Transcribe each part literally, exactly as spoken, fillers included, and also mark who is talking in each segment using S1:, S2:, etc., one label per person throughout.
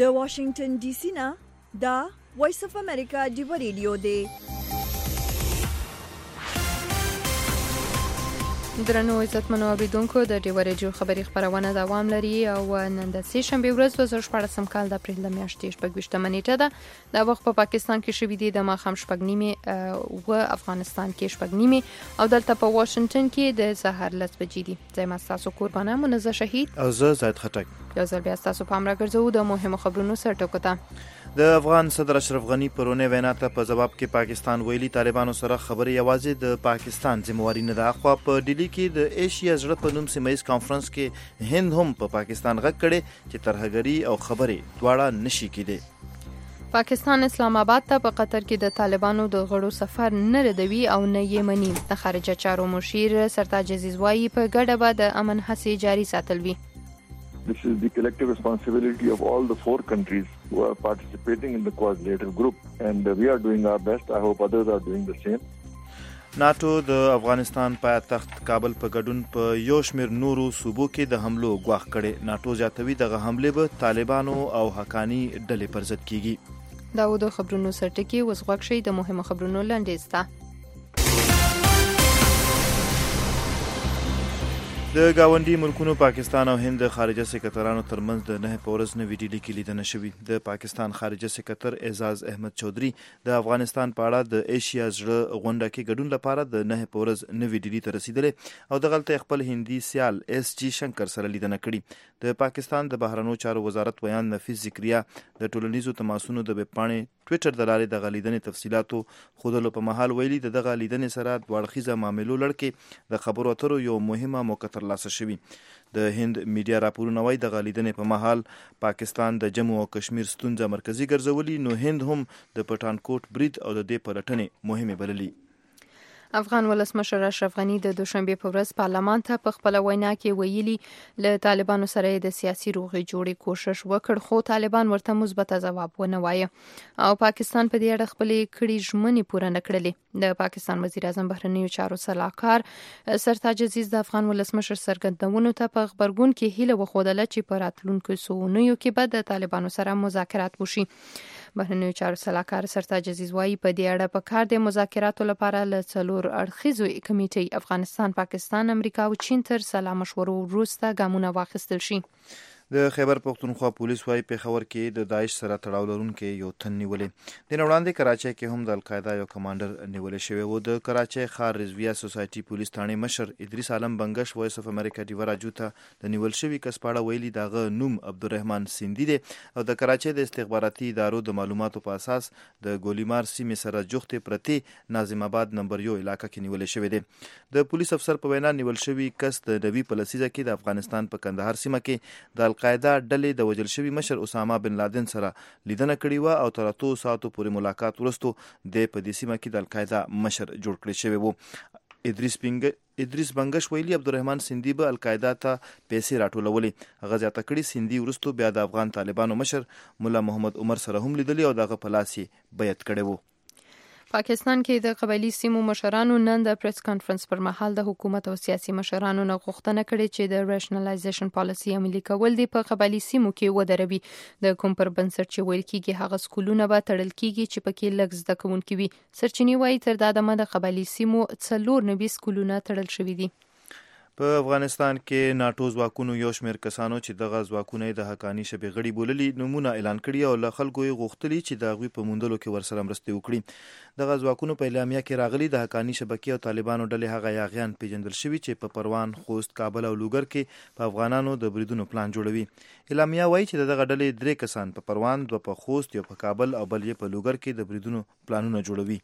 S1: د واشنگټن ډي سي نه دا وایس اف امریکا دیو ریډیو دی.
S2: درنو عزتمنو اوریدونکو د ډیو ریډیو خبری خبرونه دوام لري او نن د سې شنبه ورځ دوه زره شپږم کال د اپریل د میاشتې شپږ نیټه ده. د وخت په پاکستان کې شوې دي د ماښام شپږ نیمه او افغانستان کې شپږ نیمه او دلته په واشنگټن کې د سحر لس بجې دي. زما تاسو قربانه منزه شهید
S3: او زه زید خټک.
S2: یو ځل بیا تاسو په امر ګرځو د مهمو خبرونو سره ټکوته.
S3: د افغان صدر اشرف غنی پرونه وینا ته په جواب کې پاکستان ویلي طالبانو سره خبرې یوازې د پاکستان ذمہواری نه ده. خو په ډیلی کې د ایشیا زړه په نوم سیمایي کانفرنس کې هند هم په پاکستان غږ کړي چې ترهګری او خبرې دواړه نشي کېدی.
S2: پاکستان اسلام آباد ته په قطر کې د طالبانو د غړو سفر نه ردوي او نه یې مني. د خارجه چارو مشیر سرتاج عزیز وایي په ګډه به د امن هڅې جاري ساتل وي.
S4: This is the collective responsibility of all the four countries who are participating in the quadrilateral group and we are doing our best. I hope others are doing the same.
S3: ناتو د افغانستان پایتخت کابل په ګډون په یو شمېر نورو صوبو کې د حملو ګواښ کړي. ناتو زیاتوي دغه حملې به طالبانو او حقانی ډلې پر ضد کیږي.
S2: دا و د خبرونو سرټکی وس غوښ شي د مهمو خبرونو لنډیسته.
S3: د گاونډي ملکونو پاکستان او هند خارجه سکرټرانو ترمنځ د نه په ورځ نوې ډیلي کې لیدنه شوې. د پاکستان خارجه سکرټر اعزاز احمد چودھری د افغانستان په اړه د ایشیا زړه غونډه کې ګډون لپاره د نه په ورځ نوې ډیلي ته رسیدلی او د غلطه خپل هندي سیال ایس جی شنکر سره لیدنه کړې. د پاکستان د بهرنیو چارو وزارت بیان نفیس ذکریا د ټولنیزو تماسونو د ویبپاڼې ټویټر د لارې د لیدنې تفصیلاتو خودلو په محل ویلي د دغه لیدنې سره د وړخیزه معاملو لړکې د خبرو اترو یو مهمه موقع ترلاسه شوي. د هند میډیا راپورونه وایي د لیدنې په محل پاکستان د جموں او کشمیر ستونزه مرکزی ګرځولي نو هند هم د پټانکوټ برید او د دې پلټنې مهمه بللي.
S2: افغان ولسمشر اشرف غنی د دوشنبه په ورځ پارلمان ته په خپل وینا کې ویلي له طالبانو سره د سیاسي روغې جوړې کوشش وکړ خو طالبان ورته مثبت ځواب ونه وایه او پاکستان په دې اړه خپل کړي ژمنې پوره نه کړلې. د پاکستان وزیر اعظم بهرنیو چارو سلاکار سرتاج عزیز د افغان ولسمشر څرګندونو ته په خبرګون کې هیله وښودله چې په راتلونکو سوونیو کې به د طالبانو سره مذاکرات وشي. بهرنیو چارو سلاکار سرتاج عزیز وایي په دې اړه په کار د مذاکراتو لپاره له څلور اړخیزو کمیټې افغانستان، پاکستان، امریکا او چین تر سلا مشورو وروسته ګامونه واخیستل شي.
S3: د خیبر پختونخوا پولیس وايي پېښور کې د داعش سره تړاو لرونکي یو تن نیولې. د نه وړاندې کراچۍ کې هم د القاعده یو کمانډر نیولې شوی و. د کراچۍ ښار رضویه سوسایټي پولیس ثانې مشر ادریس عالم بنگش وایس اف امریکا ډیو راجو ته د نیول شوي کس په اړه ویلي دغه نوم عبدالرحمن سیندي دی او د کراچۍ د استخباراتي ادارو د معلوماتو په اساس د ګولیمار سیمې سره جوختې پرتې ناظم آباد نمبر یو علاقه کې نیولې شوی دی. د پولیس افسر په وینا نیول شوی کس د نوي په لسیزه کې د افغانستان په کندهار سیمه کې د القاعده ډلې د وجل شوي مشر اسامه بن لادن سره لیدنه کړې و او تر اتو ساعتو پورې ملاقات وروسته د په دې سیمه کې د القاعده مشر جوړ کړی شوی و. ادریس بنگ ادریس بنگش ویلي عبدالرحمن سیندي به القاعده ته پیسې راټولولې. هغه زیاته کړي سیندي وروسته بیا د افغان طالبانو مشر مولا محمد عمر سره هم لیدلی او دغه په لاس یې بیعت کړی و.
S2: پاکستان کې د قبایلی سیمو مشرانو نن د پریس کانفرنس پر مهال د حکومت او سیاسي مشرانو نه غوښتنه کړې چې د ریشنلایزیشن پالیسي عملي کول دی په قبایلی سیمو کې ودروي. د کوم پر بنسټ چې ویل کېږي هغه سکولونه به تړل کېږي چې پکې لږ زده کوونکي وي. سرچینې وایي تر دا دمه د قبایلی سیمو څلور نوي سکولونه تړل شوي دي.
S3: په افغانستان کې ناټو ځواکونو یو شمېر کسانو چې دغه ځواکونه د حقاني شبې غړي بوللي نومونه اعلان کړي او له خلکو یې غوښتلي چې د هغوی په موندلو کې ورسره مرستې وکړي. دغه ځواکونو په اعلامیه کې راغلي د حقاني شبکې او طالبانو ډلې هغه یاغیان پیژندل شوي چې په پروان، خوست، کابل او لوګر کې په افغانانو د بریدونو پلان جوړوي. اعلامیه وایي چې دغه ډلې درې کسان په پروان، دوه په خوست، یو په کابل او بل یې په لوګر کې د بریدونو پلانونه جوړوي.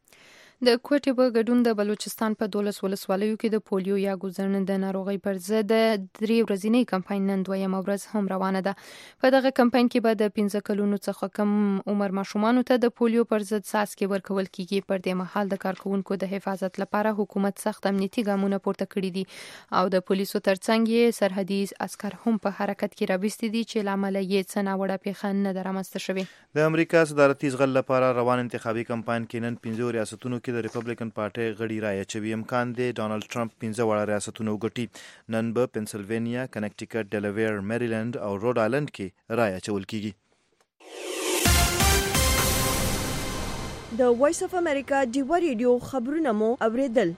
S2: د کوټې په ګډون د بلوچستان په دولس ولسوالیو کې د پولیو یا ګوزړن د ناروغۍ پر ضد د درې ورځنۍ کمپاین نن دویمه ورځ هم روانه ده. په دغه کمپاین کې به د پنځه کلونو څخه کم عمر ماشومانو ته د پولیو پر ضد څاڅکي ورکول کیږي. پر دې مهال د کارکوونکو د حفاظت لپاره حکومت سخت امنیتي ګامونه پورته کړي دي او د پولیسو ترڅنګ یې سرحدي عسکر هم په حرکت کې راوستي دي چې لامل یې څه ناوړه پیښه نه ده رامنځته شوې.
S3: د امریکا صدارتي زغل لپاره روان انتخابي کمپاین کې نن پنځه ریاستونو کې د ریپبلیکن پارټي غړي رایه اچوي. امکان دی ډونالد ټرمپ پنځه وړه ریاستونه وګټي. نن به پنسلوانیا، کنیکټیکټ، ډیلاویر، میریلند او روډ آیلند کې رایه اچول کیږي.
S1: د وایس اف امریکا ډیوا ریډیو خبرونه مو اوریدل.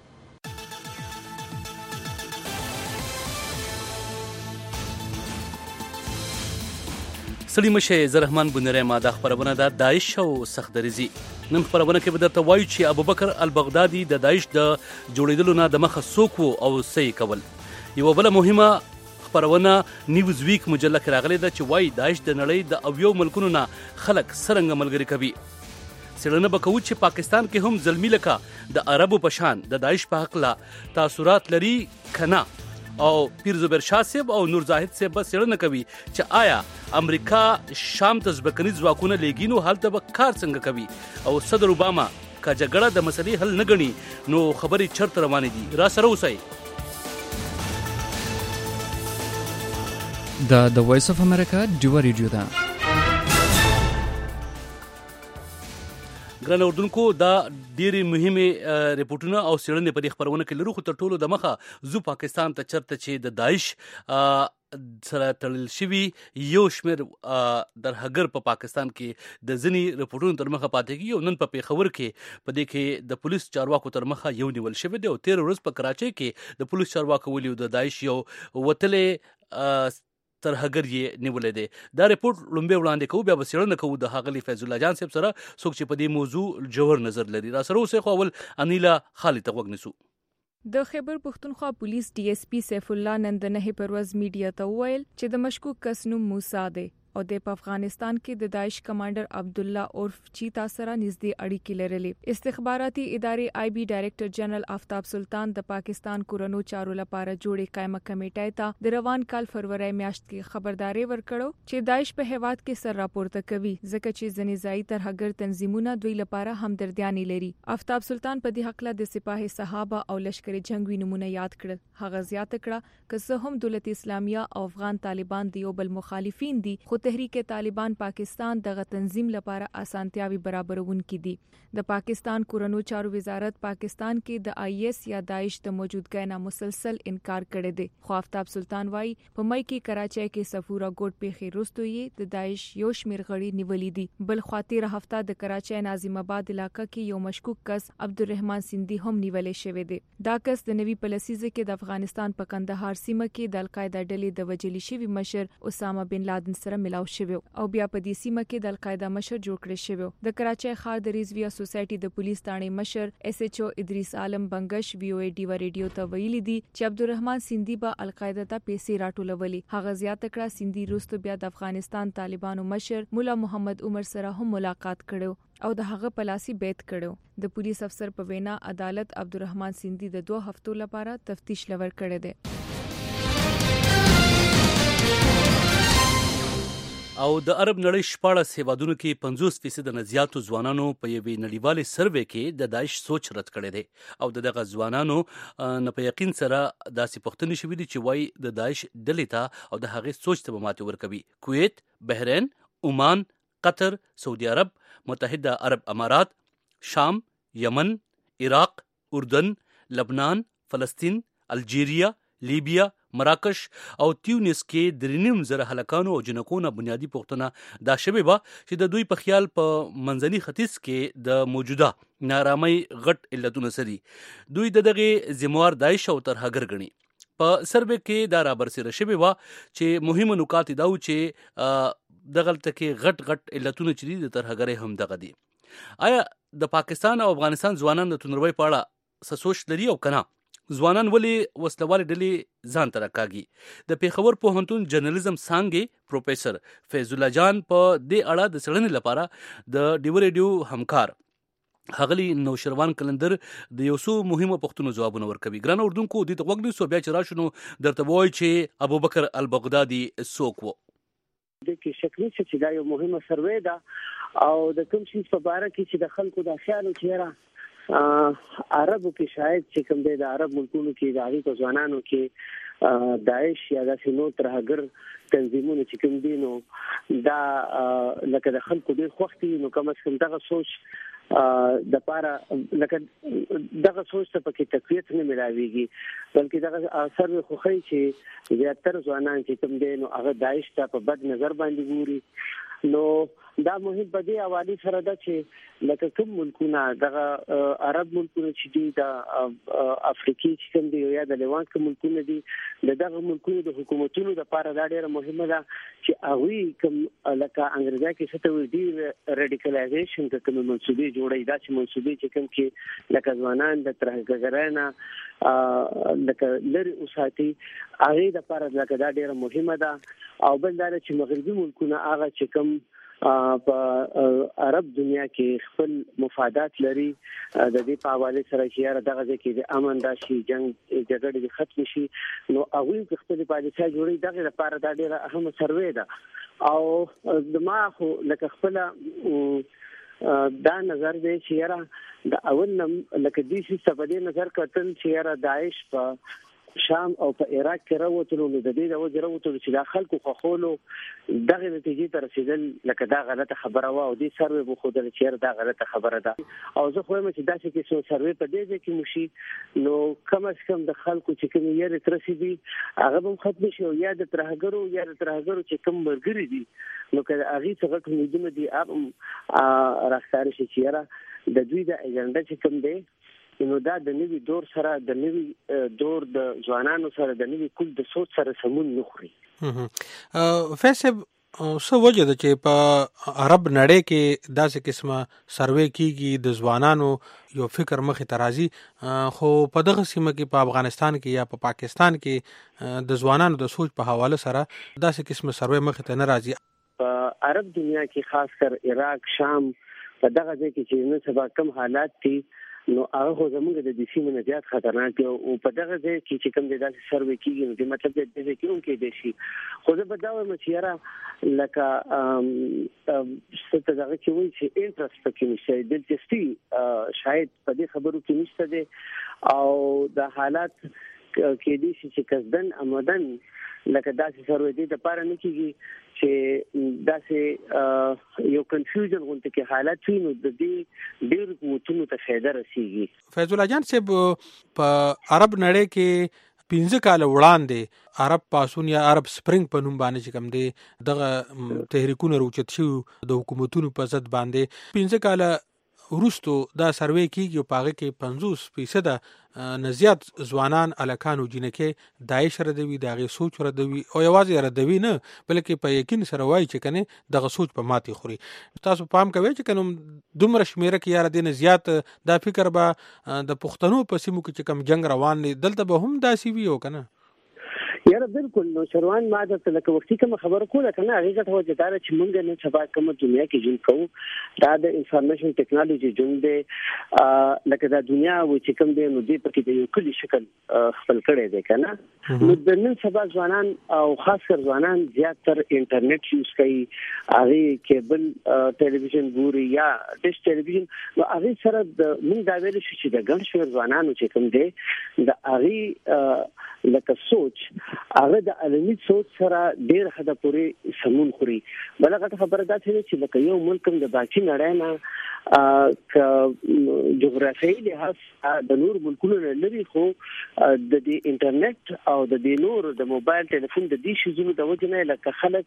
S5: سړي مشه زرحمان بنره ما د خبرونه د داعش او سختدریزي نن خبرونه کې به درته وایو چې ابوبکر البغدادي د داعش د جوړېدلو نه د مخه څوک او څه کول. یو بل مهمه خبرونه نیوز ویک مجله کې راغلې ده چې وایي داعش د نړۍ د اویو ملکونو نه خلک څرنګه ملګري کوي. څېړنه به کوو چې پاکستان کې هم ظلمي لکه د عربو په شان د داعش په حق لا تاثرات لري کنه. او پیر زبیر شاه صاحب او نور زاهد صاحب بس څېړنه کوي چې آیا امریکا شام ته ځمکني ځواکونه لیږي نو هلته به کار څنګه کوي. او صدر اوباما که جګړه د مسلې حل نه ګڼي نو خبرې چرته روانې دي. را سره اوسئ.
S6: دا د وایس اف امریکا ډیوا ریډیو ده.
S5: ګران اوردونکو دا ډېرې مهمې ریپورټونه او څېړنې په دې خبرونه کې لرو، خو تر ټولو د مخه زو پاکستان ته چرته چې د داعش سره تړل شوي یو شمېر درهګر په پاکستان کې د ځینې ریپورټونو تر مخه پاتې کېږي. او نن په پېښور کې په دې کې د پولیس چارواکو تر مخه یو نیول شوی دی او تېره ورځ په کراچۍ کې د پولیس چارواکو ویلي د داعش یو وتلی ترهګر یې نیولې دی. دا ریپورت لومبه وړاندې کوو، بیا به څېړنه کوو د ښاغلي فیض الله جان صاحب سره، څوک چې په دې موضوع جوړ نظر لري. را سره اوسئ. خو اول انیلا خالد ته غوږ نیسو.
S7: د خیبر پښتونخوا پولیس ډي اس پی سیف الله نن د نهه پر ورځ میډیا ته وویل چې د مشکوک کس نوم موسی دی او د افغانستان کې د داعش کمانډر عبد الله عرف چیتا سره نږدې اړیکې لرلې. استخباراتي ادارې آی بي ډایریکټر جنرال آفتاب سلطان د پاکستان کورونو چارو لپاره جوړې قائمه کمیټې ته د روان کال فروری میاشت کې خبرداري ورکړو چې داعش په هیواد کې سر راپورته کوي ځکه چې ځنې ځای ترهګر تنظیمونه دوی لپاره همدردیاني لري. آفتاب سلطان په دې حق له د سپاه صحابه او لشکري جنگي نمونه یاد کړل. هغه زیاته کړه چې څه هم دولت اسلامیه او افغان طالبان د یو بل مخالفین دي، خو تحریک طالبان پاکستان دغه تنظیم لپاره اسانتیاوي برابرونکي دي. د پاکستان کورونو چارو وزارت پاکستان کې د آی ایس یا داعش د موجودګۍ نه مسلسل انکار کړی دی. خو آفتاب سلطان وايي په مای کې کراچۍ کې صفورا ګوټ پیښې وروسته یې د داعش یو شمېر غړي نیولې دي. بل خوا تېره هفته د کراچۍ ناظم آباد علاقې کې یو مشکوک کس عبدالرحمن سیندي هم نیولې شوی دی. دا کس د نوي پلسیزه کې د افغانستان په کندهار سیمه کې د القاعده ډلې د وجلی شوی مشر اسامه بن لادن سره ملاو شوی او بیا په دې سیمه کې د القاعده مشر جوړ کړی شوی. د کراچۍ ښار د رضویه سوسایټي د پولیس تاڼې مشر ایس ایچ او ادریس عالم بنگش وی او ای ډیوا ریډیو ته ویلي دي چې عبدالرحمن سیندي به القاعده ته پیسې راټولولې. هغه زیاته کړه سیندي وروسته بیا د افغانستان طالبانو مشر مولا محمد عمر سره هم ملاقات کړو او د هغه پلاسي بیت کړو. د پولیس افسر په وینا عدالت عبدالرحمن سیندي د دوه هفتو لپاره تفتیش لور کړی دی.
S5: او د عرب نړۍ شپاړس هیوادونو کې پنځوس فیصد نه زیاتو ځوانانو په یوې نړیوالې سروې کې د داعش سوچ رد کړی دی. او د دغه ځوانانو نه په یقین سره داسې پوښتنې شوې دي چې وایي د داعش ډلې ته او د هغې سوچ ته به ماتې ورکوي. کویت، بحرین، عمان، قطر، سعودي عرب، متحده عرب امارات، شام، یمن، عراق، اردن، لبنان، فلسطین، الجیریا، لیبیا، مراکش او تیونس کې درې نیم زره هلکانو او جنکو نه بنیادي پوښتنه دا شوې وه چې د دوی په خیال په منځني ختیځ کې د موجوده نارامۍ غټ علتونه څه دي. دوی د دغې ذموار داعش او ترهګر ګڼي. په سروې کې دا رابرسېره شوې وه چې مهمه نکات دا و چې دغلته کې غټ غټ علتونه چې دي د ترهګرۍ هم دغه دي. آیا د پاکستان او افغانستان ځوانان د توندروۍ په اړه څه سوچ لري او که نه؟ ځوانان ولې وسلوالې ډلې ځان ته راکاږي؟ د پېښور پوهنتون جرنالیزم څانګې پروفیسر فیض الله جان په دې اړه د څېړنې لپاره د ډیوا ریډیو همکار ښاغلي نوشروان کلندر د یو څو مهمو پوښتنو ځوابونه ورکوي. ګرانو اردوونکو دې ته غوږ نیسو، بیا چې راشو نو درته به وایو چې ابوبکر البغدادي څوک و.
S8: د کې شکل چې دا یو مهمه سروې ده او د کوم شي په اړه کې چې د خلکو د خیال او چهره عربو کې شاید چې کوم د عرب ملکونو کې د هغوی په ځوانانو کې داعش یا داسې نور ترهګر تنظیمونه چې کوم دي نو دا لکه د خلکو ډېر خوښ دي، نو کم از کم دغه سوچ د پاره لکه دغه سوچ ته پکې تقویت نه ملاویږي، بلکې دغه اثر خوښي چې زیاتره ځوانان چې کوم دي نو هغه داعش ته په بد نظر باندې ګوري. نو دا مهم په دې حواله سره ده چې لکه کوم ملکونه دغه عرب ملکونه چې دي د افریقي چې کوم دي یا د لیوانت کوم ملکونه دي دغه ملکونو د حکومتونو د لپاره دا ډیره مهمه ده چې هغه کوم لکه انګریزا کې څه ته وایي دی ریډیکلایزیشن د کوم منسوبې جوړي دا چې منسوبې چې کوم کې لکه ځوانان د ترهګرانه لکه لري اوساتي هغه د لپاره لکه دا ډیره مهمه ده او بل دا چې مغربي ملکونه هغه چې کوم په عرب دنیا کې خپل مفادات لري د دې په حواله سره چې یاره دغه ځکه د امن راشي جنگ جګړې ختم شي نو هغه خپل پالیسي جوړي دغه لپاره دا ډیره اهمه سروې ده او دماغ لکه خپل دا نظر دی چې یاره د اول لکه دې څه په دې نظر کتل چې یاره داعش په شام او په عراق کې راوتلو نو د دې د وجه راوتلو چې د خلکو خخولو دغه نتیجې ته رسیدل لکه دا غلطه خبره و او دې سروې بو خو د چیر دا غلطه خبره ده او زه خو هم چې دا چې څو سروې په دې کې مشي نو کم از کم د خلکو چې کوم یې رسیدي هغه هم ختم شي او یا د ترهګرو یا د ترهګرو چې کوم مرګري دي نو که هغه څنګه ټولېدنه دي هغه راځي چې چیرې د دوی د ایجنډا چې کوم دی نو دا د نوي دور سره د نوي دور د ځوانانو سره د نوي کول د سوچ سره سمون نه خوري.
S9: فیصل څه وجه ده چې په عرب نړۍ کې داسې قسمه سروې کیږي د ځوانانو یو فکر مخې ته راځي خو په دغه سیمه کې په افغانستان کې یا په پا پاکستان کې د ځوانانو د سوچ په حواله سره داسې قسمه سروې مخې ته نه راځي.
S8: په عرب دنیا کې خاص کر عراق شام په دغه ځای کې چې نن سبا کم حالات دي نو هغه خو زموږ د دې سیمې نه زیات خطرناک دی او په دغه ځای کې چې کوم د داسې سروې کېږي نو د مطلب د دې کې هم کې دی شي خو زه به دا وایم چې یاره لکه څه دغه کې وایي چې انټرست پکې نشته دلچسپي شاید په دې خبرو کې نشته دی او د حالات کې دي چې قصدن عمدن لکه داسې سروې دي د پاره نه کېږي چې داسې یو کنفیوژن غونډه کې حالات وي نو د دې ډېر قوتونو ته فایده رسیږي.
S9: فیض الله جان صاحب په عرب نړۍ کې پنځه کال وړاندې عرب پاسون یا عرب سپرینګ په نوم باندې چې کوم دی دغه تحریکونه روچت شو د حکومتونو په ضد باندې پنځه کال وروستو دا سروې کیږي او پاغه کې پنځوس فیصد نزيات ځوانان الکانو جنکه داعش ردوي دغه سوچ ردوي او یوازې ردوي نه بلکې په یقین سره وایي چې کنه دغه سوچ په ماتي خوري. تاسو پام کوئ چې کنه دومره شمیره کې یاره دینه زیات دا فکر به د پښتنو په سیمو کې چې کم جنگ روان دي دلته به هم داسي وي او کنه
S8: یاره بالکل نو شروان ما د لکه وختي کوم خبر کوله کنه هغه ته وجدار چې مونږ نه سبا کوم دنیا کې جون کوو دا د انفارمیشن ټیکنالوژي جون دی لکه دا دنیا و چې کوم دی نو دې پکې د یو کلی شکل خپل کړي دی کنه نو د نن سبا ځوانان او خاص کر ځوانان زیاتره انټرنیټ یوز کوي هغه کیبل ټلویزیون ګوري یا ډیش ټلویزیون نو هغه سره د مونږ دا ویل شو چې د ګڼ شمېر ځوانانو چې کوم دی د هغه لکه سوچ هغه د علمي سوچ سره ډېر حد پورې سمون خوري بلغه خبره ده چې لکه یو ملک د باقي نړۍ نه ک جغرافیایي لحاظ د نور ملکونو لري خو د دې انټرنیټ او د دې نور د موبایل ټلیفون د دې شیزونو د وجه نه لکه خلک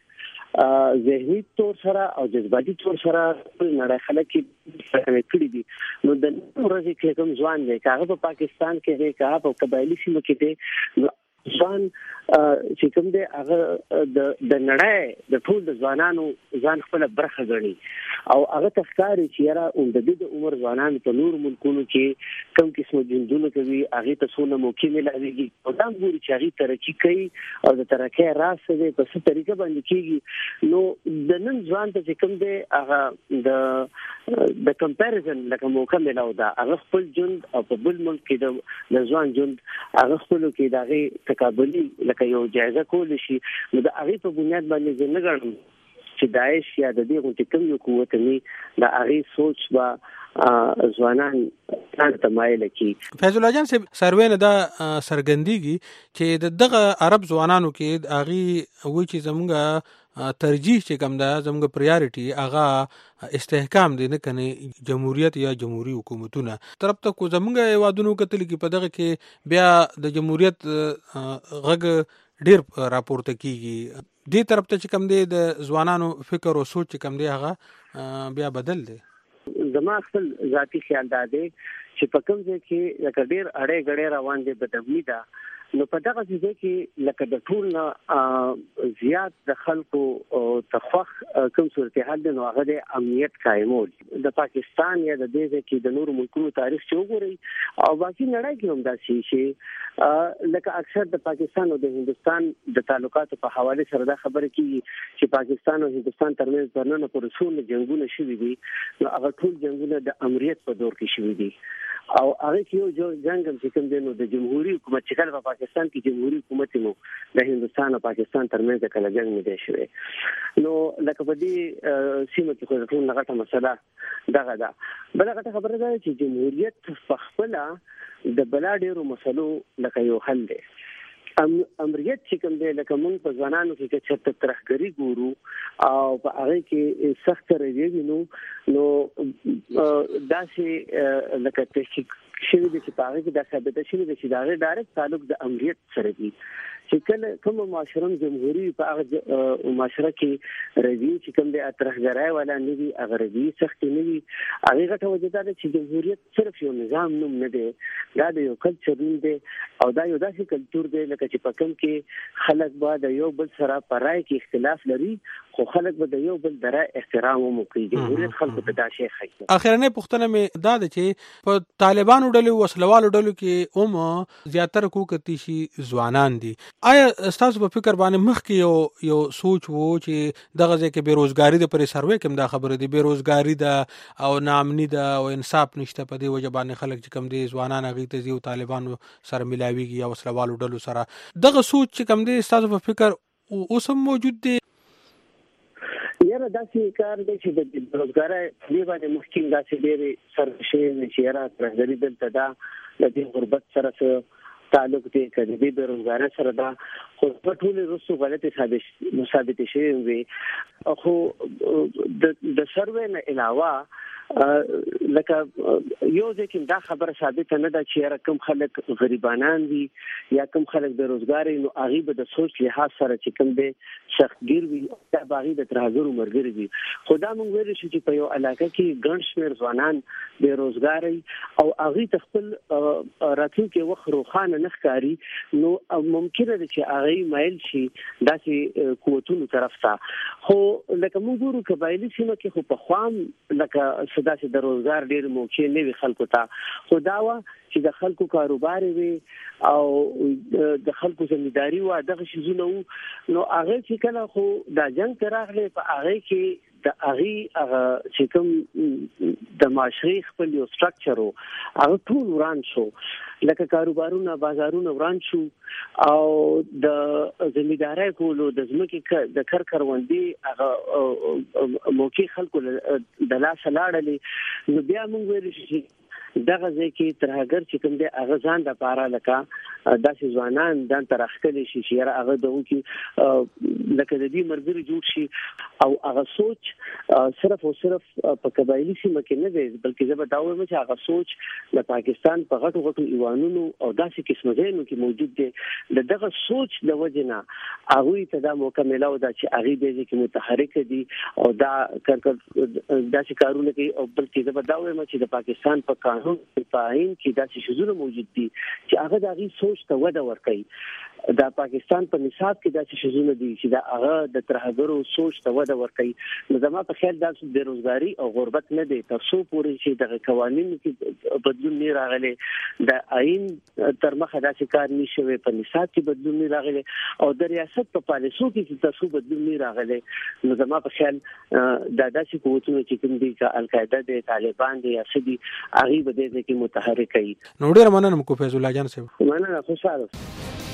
S8: ذهني تور سره او جذباتي تور سره نړۍ خلک کې کړي دي نو د ورځې کې کوم ځوان دی هغه په پاکستان کې دی هغه په قبایلی سیمه کې دی ځان چې کوم دی هغه د د نړۍ د ټول د ځوانانو ځان خپل برخه غړي او هغه تخکاری چې یاره اون د دې د عمر ځوانانو په نور ملکونو کې کم قسمه جندونه کوي هغه ته څونه موقع ملایږي او دا ګوري چې هغه ترقی کوي او د ترقی راس دی په څه طریقه باندې کیږي نو د نن ځوان ته چې کوم دی هغه د د کمپیریزن لکه موقع ملاو دا هغه خپل ژوند او په بل ملک کې د ځوان ژوند هغه خپل کې دغه تقابلی لکه یو جایزه کول شي نو د هغه په بنیاد باندې زه نه ګڼم چې داعش یا د دې غونډې کوم یو قوت نه د هغه سوچ با ځوانان ځان ته مایل کی.
S9: فیض الله جان صاحب سروې نه دا سرګندېږي چې دغه عرب ځوانانو کې هغه وایي چې زمونږ ترجیح چې کوم دا زموږ پریارټي هغه استحکام دي نه کنه جمهوریت یا جمهوریت حکومتونه طرف ته کو زموږ ایوادونو کتل کې په دغه کې بیا د جمهوریت غږ ډیر راپورته کیږي دې طرف ته چې کوم دی د ځوانانو فکر او سوچ چې کوم دی هغه بیا بدل دی.
S8: زما خپل ذاتی خیال دا دی چې په کوم ځای کې لکه ډېر اړې غړې روان دي بدبلی ده، نو په دغه ځای کې لکه د ټول نه زیات د خلکو تخخ کوم صورتحال دی، نو هغه د امنیت قائمول د پاکستان یا د دې کې د نورو ملکونو تاریخ چې وګورئ او باقي نړۍ کې هم داسې شي لکه اکثر د پاکستان او د هندستان د تعلقاتو په حواله سره دا خبره کیږي چې پاکستان او هندستان ترمنځ پرنه پر رسول جنگونه شوي دي، نو هغه ټول جنگونه د امریت په دور کې شوي دي او هغه کې یو جنگ هم چې کوم دی نو د جمهوریت حکومت چې کله په پاکستان کې جمهوریت حکومت نو د هندستان او پاکستان ترمنځ کله جنگ نه دی شوی، نو لکه په دې سیمه کې خو ټول غټه مسله دغه ده. بل غټه خبره ده چې جمهوریت په خپل د بلا ډیرو مسلو لکه یو حل دی. امریت چې کوم دی لکه موږ په ځوانانو کې چې چرته ترخګری ګورو او په هغه کې سخت رویه وینو، نو داسې لکه تحقیق شوی دی چې په هغه کې دا ثابته شوی دی چې دا ډایرکټ تعلق د امریت سره دی چې کله کوم معاشره جمهوری په هغه معاشره کې روی چې کوم دی ترخګرای ولا نه دی هغه روی سخت نه دی. هغه غټه وجه ده چې جمهوریت صرف یو نظام نوم نه دی، دا د یو کلچر نوم دی او دا یو داسې کلچر دی لکه چې په کوم کې خلک به د یو بل سره په رائے کې اختلاف لري خو خلک به د یو بل د رائے احترام وکړي. جمهوریت خلکو ته دا شی ښيي.
S9: اخرنه پوښتنه مې دا ده چې په طالبانو ډلو وسلوالو ډلو کې اوم زیاتره کوکتی شي ځوانان دي. آیا تاسو په فکر باندې مخکې یو یو سوچ وو چې دغه ځکه بیروزګاری د پرې سروې کوم دا خبره دی بیروزګاری ده او ناامني ده او انصاف نشته په دې وجه باندې خلک چې کوم دي ځوانان هغه ته زیو طالبانو سره ملاويږي او وسلوالو ډلو سره دغه سوچ چې کوم دي تاسو په فکر اوس هم موجود دی؟
S8: یاره داسې کار دی چې د بیروزګارۍ دې باندې مخکې داسې ډېرې سرشې چې یاره ترهګري دلته ده د دې غربت سره څه تعلق دی که د دې بیروزګارۍ سره ده، خو په ټولې وروستو غلطې ثابتې شوې وي. خو د سروې نه علاوه لکه یو ځکه دا خبره ثابته نه ده چې یاره کوم خلک غریبانان دي یا کوم خلک بیروزګار نو هغه به د سوچ لحاظ سره چې کوم دی سختګیر وي دا باغی د ترهګرو مرګري وي. خو دا موږ ویل شو چې په یو علاقه کې ګڼ شمېر ځوانان بیروزګار او هغه خپل راتلونکي وخت روښانه نه ښکاري، نو ممکنه ده چې هغه مایل شي داسې قوتونو طرف ته. خو لکه موږ ګورو قبایلي سیمه کې خو په خوام لکه صدا چې د روزګار ډېر موقع نه وي خلکو ته، خو دا و چې د خلکو کاروبار وي او د خلکو ځمېداري و دغه شیزونه وو، نو هغه چې کله خو دا جنګ ته راغلی په هغه کې د هغې هغه چې کوم د معاشري خپل یو سټرکچر و هغه ټول وران شو، لکه کاروبارونه بازارونه وران شو او د ځمېدارۍ کولو د ځمکې د کر کروندې هغه موقع خلکو د لاسه لاړلې. نو بیا موږ ویل شو دغه ځای کې ترهګر چې کوم دی هغه ځان دپاره لکه داسې ځوانان ځان ته راښکلی شي چې یاره هغه د وکړي لکه د دې ملګري جوړ شي او هغه سوچ صرف او صرف په قبایلي سیمه کې نه دی بلکې زه به دا وایم چې هغه سوچ د پاکستان په غټو غټو ایوانونو او داسې قسمه ځایونو کې موجود دی. د دغه سوچ د وجې نه هغوی ته دا موقع میلاو ده چې هغوی دې ځای کې متحرکه دي او دا داسې کارونه کوي او بلکې زه به دا وایم چې د پاکستان په قانون په آئین کې داسې شیزونه موجود دي چې هغه د هغې سوچ ته وده ورکوي. د پاکستان په نصاب کې داسې شیزونه دي چې د هغه د ترهګرو سوچ ته وده ورکوي. نو زما په خیال دا بیروزګاري او غربت نه دی تر څو پورې چې دغه قوانینو کې بدلون نه راغلی، د آئین تر مخه داسې کار نه شوی، په نصاب کې بدلون نه راغلی او د ریاست په پالیسو کې تر څو بدلون نه راغلی، نو زما په خیال دا داسې قوتونه چې کوم دي که القاعده دی طالبان دی یا څه دي هغوی به دې ځای کې متحرک کوي.
S9: نو ډېره مننه مو فیض الله جان صاحب.
S8: مننه، خوشحاله.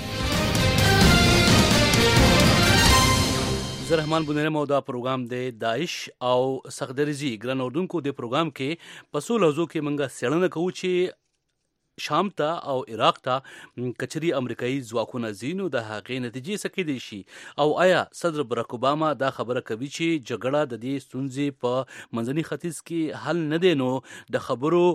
S5: زه رحمان بونیرم او دا پروګرام دی داعش او سخدرزي ګران اردوونکو د پروګرام کې په څو لحظو کې موږ څېړنه کوو چې شام ته او عراق ته کچري امریکایي ځواکونه ځي نو د هغې نتیجې څه کیدی شي او آیا صدر براک اوباما دا خبره کوي چې جګړه د دې ستونزې په منځني ختیځ کې حل نه دی، نو د خبرو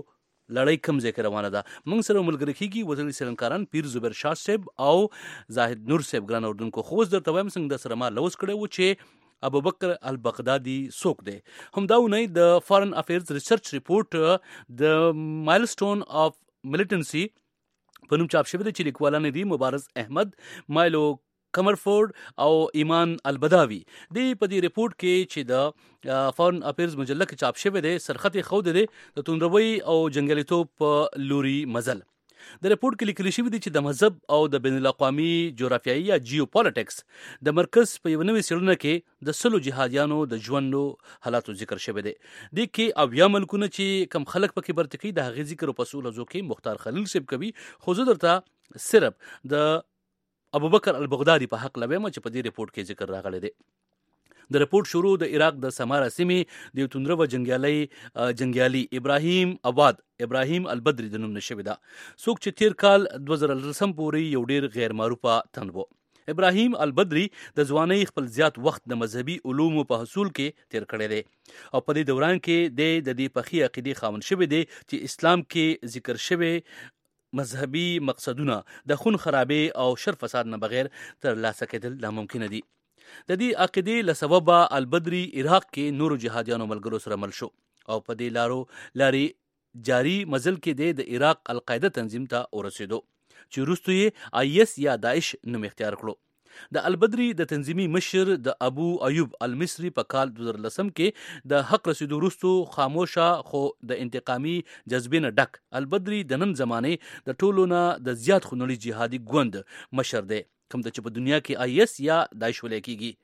S5: لړۍ کم ځای کې روانه ده. موږ سره ملګري کېږي وزیر څېړنکاران پیر زبیر شاه صاحب او زاهد نور صاحب. ګران اردوونکو، خو اوس درته وایم څنګه سره ما لوز کړی و چې ابوبکر البغدادي څوک دی. همدا اونۍ د فارن افیرز ریسرچ ریپورټ د مایلسټون اف ملیټنسي په نوم چاپ شوی دی چې لیکوالان دي مبارز احمد، مایلو کمرفورد او ایمان البداوي. دی په دې ریپورټ کې چې د فارن افیرز مجله کې چاپ شوی دی سرخط یې ښودی دی د توندروي او جنګیالیتوب په لوري مزل. د ریپورټ کې لیکل شوي دي چې د مذهب او د بین الاقوامي جغرافیایي یا جیو پالیټکس د مرکز په یوه نوې څېړنه کې د سلو جهادیانو د ژوندو حالاتو ذکر شوی دی. دې کې اویا ملکونه چې کم خلک پکې برته کوي د هغې ذکر په اصول ازو کې مختار خلیل صاحب کوي. خو زه درته صرف د ابوبکر البغدادي په حق لویم چې په دې ریپورټ کې ذکر راغلی دی. د ریپورټ شروع د عراق د سمارا سیمې د یو توندرو جنګیالي جنګیالي ابراهیم آباد ابراهیم البدري د نوم نشوي ده، څوک چې تیر کال دوه زره لسم پورې یو ډیر غیر معروفه تن و. ابراهیم البدري د ځوانۍ خپل زیات وخت د مذهبي علومو په حصول کې تیر کړی دی او په دې دوران کې د دې پخې عقیدې خاوند شوی دی چې اسلام کې ذکر شوی مذهبي مقصدونه د خون خرابې او شر فساد نه بغیر ترلاسه کېدل ناممکنه دي. د دې عقیدې له سببه البدري عراق کې نورو جهادیانو ملګرو سره مل شو او په دې لارو لارې جاری مزل کې د عراق القاعده تنظیم ته ورسېدو چې وروسته یې آی ایس یا داعش نوم اختیار کړو. د البدري د تنظیمي مشر د ابو ایوب المصري په کال دوه زره لسم کې د حق رسیدو وروسته خاموشه خو د انتقامي جذبې نه ډک البدري د نن زمانې د ټولو نه د زیات خونړي جهادي ګوند مشر دی، کوم چې په دنیا کې آی ایس یا داعش ویل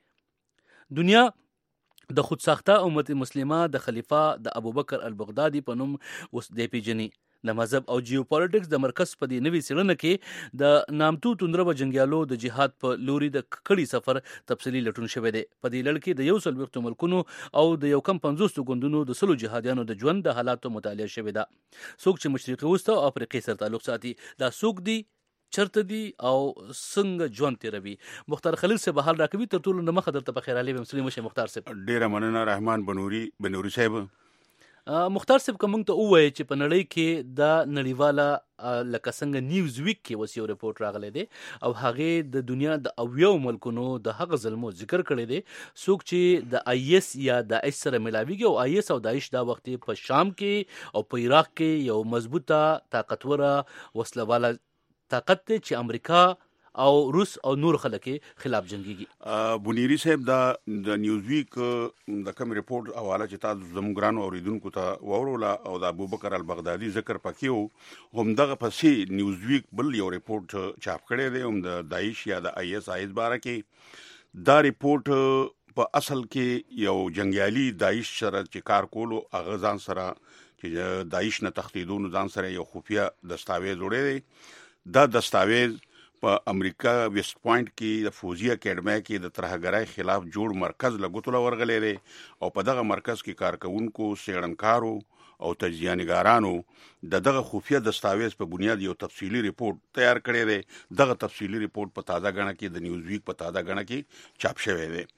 S5: کېږي. دنیا د خود ساخته امت مسلمه د خلیفہ د ابوبکر البغدادي په نوم اوس دی پیژني. د مذهب او جیو پالیټکس د مرکز په دې نوې څېړنه کې د نامتو توندرو جنګیالو د جهاد په لوري د کړي سفر تفصیلي لټون شوی دی. په دې لړ کې د یو سل وختو ملکونو او د یو کم پنځوس ګوندونو د سلو جهادیانو د ژوند د حالاتو مطالعه شوې ده. څوک چې مشرقي وسطی او افریقې سره تعلق ساتي دا څوک دي، چرته دي او څنګه ژوند تیروي. مختار خلیل صاحب حال راکوي. تر ټولو نه مخه درته په خیر علي مسلم شه مختار صاحب.
S10: ډیره مننه رحمان بنوري بنوري صاحب.
S5: مختار صاحب کوم ته وایي چې په نړۍ کې د نړیواله لکه څنګه نیوز ویک کې وسیو ریپورت راغلی دی او هغه د دنیا د اویو ملکونو د هغه ظلمو ذکر کړی دی څوک چې د آی ایس یا داعش سره ملاویږي او آی ایس او داعش دا وخت په شام کې او په عراق کې یو مضبوطه طاقتوره وسله والا طاقت دی چې امریکا او روس او نور خلک خلاف جنگيږي.
S10: بنيري صاحب دا د نیوز ویک د کوم ریپورت حواله چې تاسو زموږ اوریدونکو ته وروله او د ابوبکر البغدادي ذکر پکې هم دغه پسې نیوز ویک بل یو ریپورت چاپ کړی دی هم د داعش یا د آی ایس آی ایس باره کې. دا ریپورت په اصل کې یو جنگیالي داعش سره چې کار کولو هغه ځان سره چې داعش نه تخدیدونو ځان سره یو خفیه دستاویز وړی دی. دا دستاویز په امریکا ویسټ پوینټ کې د فوجي اکیډمي کې د ترهګرۍ خلاف جوړ مرکز لګوتله ورغلې دی او په دغه مرکز کې کارکونکو څېړنکارو او تجزیه‌نګارانو د دغه خفیه دستاویز په بنیاد یو تفصیلی ریپورت تیار کړی دی. دغه تفصیلی ریپورت په تازه غڼه کې د نیوز ویک په تازه غڼه کې چاپ شوی دی.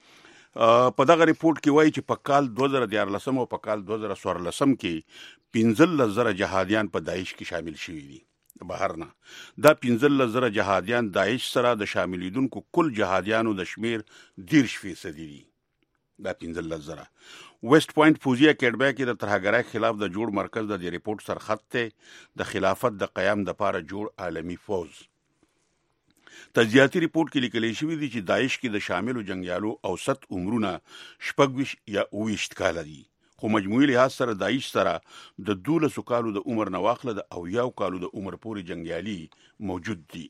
S10: په دغه ریپورت کې وایي چې په کال دوه زره دیارلسم او په کال دوه زره څوارلسم کې پنځلس زره جهادیان په داعش کې شامل شوي دي. بهر نه دا پنځلس زره جهادیان داعش سره د شاملیدونکو کل جهادیانو د شمیر دیرش فیصدي دي. دا پنځلس زره ویسټ پوینټ فوجي اکیډمي کې د ترهګرۍ خلاف د جوړ مرکز د دې ریپورت سرخط ته د خلافت د قیام د پاره جوړ عالمی فوج. تجزیاتي ریپورت کې لیکل شوی دی چې داعش کې د شاملو جنگیالو اوسط عمرونه شپږ یا اوویشت کاله دي، خو مجموعي لحاظ سره داعش سره د دولسو کالو د عمر نه واخله د اویاو کالو د عمر پورې جنگیالي موجود دي.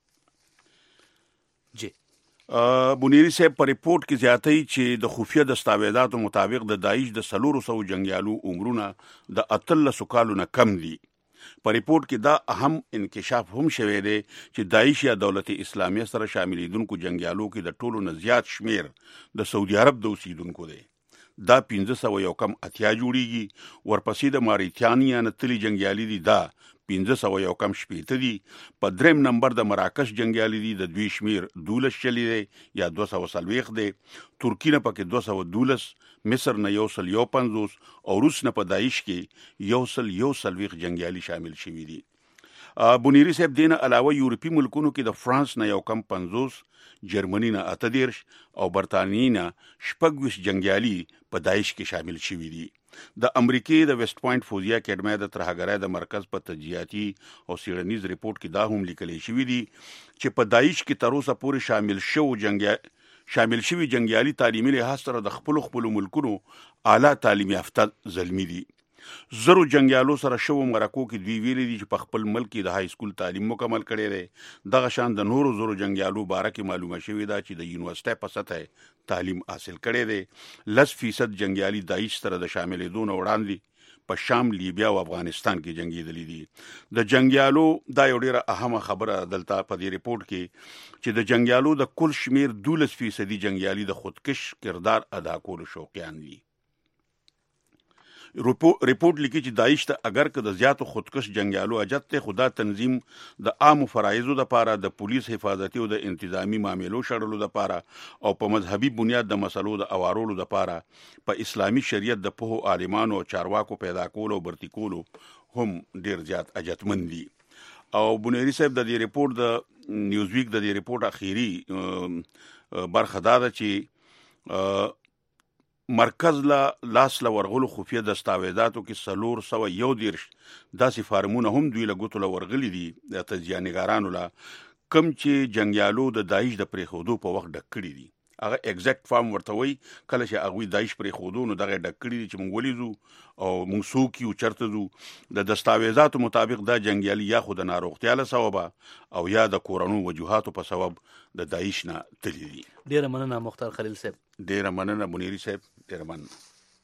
S5: جی
S10: بنيري صاحب په ریپورت کې زیاتوي چې د خفیه دستاویزاتو مطابق د داعش د سلورو سو جنگیالو عمرونه د اتلسو کالو نه کم دي. په ریپورت کې دا اهم انکشاف هم شوی دی چې داعش یا دولت اسلامیه سره شاملیدونکو جنگیالو کې د ټولو نه زیات شمیر د سعودي عرب د اوسیدونکو دی. دا پنځه سوه یو کم اتیا جوړیږي. ورپسې د ماریتانیا نه تلي جنگیالي دي دا پنځه سوه یو کم شپېته دي. په دریم نمبر د مراکش جنگیالي دي د دوی شمیر دولس چلی دی یا دوه سوه څلوېښت دی. ترکي نه پکې دوه سوه دولس، مصر نه یو سل یو پنځوس او روس نه په داعش کې یو سل یو څلوېښت جنگیالي شامل شوي دي. بونیری صاحب دینه علاوه یورپی ملکونو کې د فرانس نه یو کم پنځوس، جرمني نه اته دېرش او برطانیې نه شپږ ویشت جنګیالي په داعش کې شامل شوي دي. د امریکې د ویسټ پوینټ فوزیه اکیډمۍ د ترهګرۍ د مرکز په تجزیاتي او څېړنیز ریپورت کې دا هم لیکلی شوي دي چې په داعش کې تر اوسه پورې شامل شو جنګیا شامل شوي جنګیالي تعلیمي لحاظ سره د خپلو خپلو ملکونو اعلی تعلیم یافته زلمي دي. زرو جنگیالو سره شو مرکو کې دوی ویلي دي چې په خپل ملک کې د های سکول تعلیم مکمل کړی دی. دغه شان د نورو زرو جنگیالو باره کې معلومه شوې ده چې د یونیورسټۍ په سطح تعلیم حاصل کړی دی. لس فیصد جنگیالي داعش سره د شاملېدو نه وړاندې په شام، لیبیا او افغانستان کې جنگېدلي دي. د جنگیالو دا یو ډیره اهمه خبره دلته په دې ریپورت کې چې د جنگیالو د کل شمیر دولس فیصدي جنگیالي د خودکش کردار ادا کولو شوقیان دي. ریپورت لیکي چې داعش ته اگر که د زیاتو خودکش جنگیالو اجت ته خدا تنظیم د عامو فرایضو لپاره د پولیس حفاظتي او د انتظامی معاملو شړلو لپاره او په مذهبي بنیاد د مسلو د اوارولو لپاره په اسلامي شریعت د پوهو عالمانو او چارواکو پیدا کولو او برتی کولو هم ډیر زیات اجتمن دي. او بونیری صاحب د دې ریپورت د نیوزویک د دې ریپورت اخیری برخه دا ده چې مرکز لا لاس لا ورغلو خفیه دستاویزاتو کې سلور سوه یو دیرش داسې فارمونه هم دوی له ګوتو له ورغلي دي د تجزیه‌نګارانو له، کم چې جنګیالو د داعش د پرېښودو په وخت ډک کړي دي. هغه ایگزیکټ فارم ورته وایي کله چې هغوی داعش پرېښودو نو دغه ډک کړي دي چې موږ ولې ځو او موږ څوک یو چېرته ځو. د دستاویزاتو مطابق دا جنګیالي یا خو د ناروغتیا له سببه او یا د کورنو وجوهاتو په سبب د داعش نه تللي دي.
S5: ډیره مننه مختار خلیل صاحب.
S10: ډیره مننه منیری صاحب. ډیره مننه.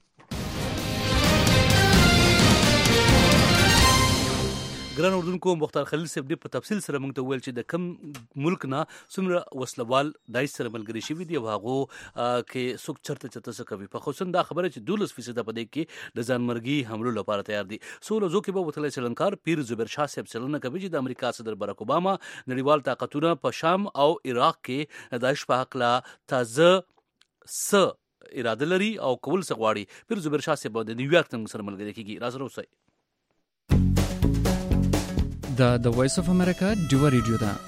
S5: ګران اردوونکو، مختار خلیل صاحب ډېر په تفصیل سره موږ ته وویل چې د کم ملک نه څومره وسلوال داعش سره ملګري شوي دي او هغو کې څوک چرته چرته څه کوي. په خصوصا دا خبره چې دولس فیصده په دې کې د ځانمرګي حملو لپاره تیار دي. څو ورځو کې به وتلی څېړنکار پیر زبیر شاه صاحب څېړنه کوي چې د امریکا صدر باراک اوباما نړیوال طاقتونه په شام او عراق کې داعش په هکله تازه څه اراده لري او کول څه غواړي. پیر زبیر شاه صاحب د نیویارک څخه سره ملګری کېږي. راسره اوسئ.
S6: دا د وایس اف امریکا ډیو ریډیو ده.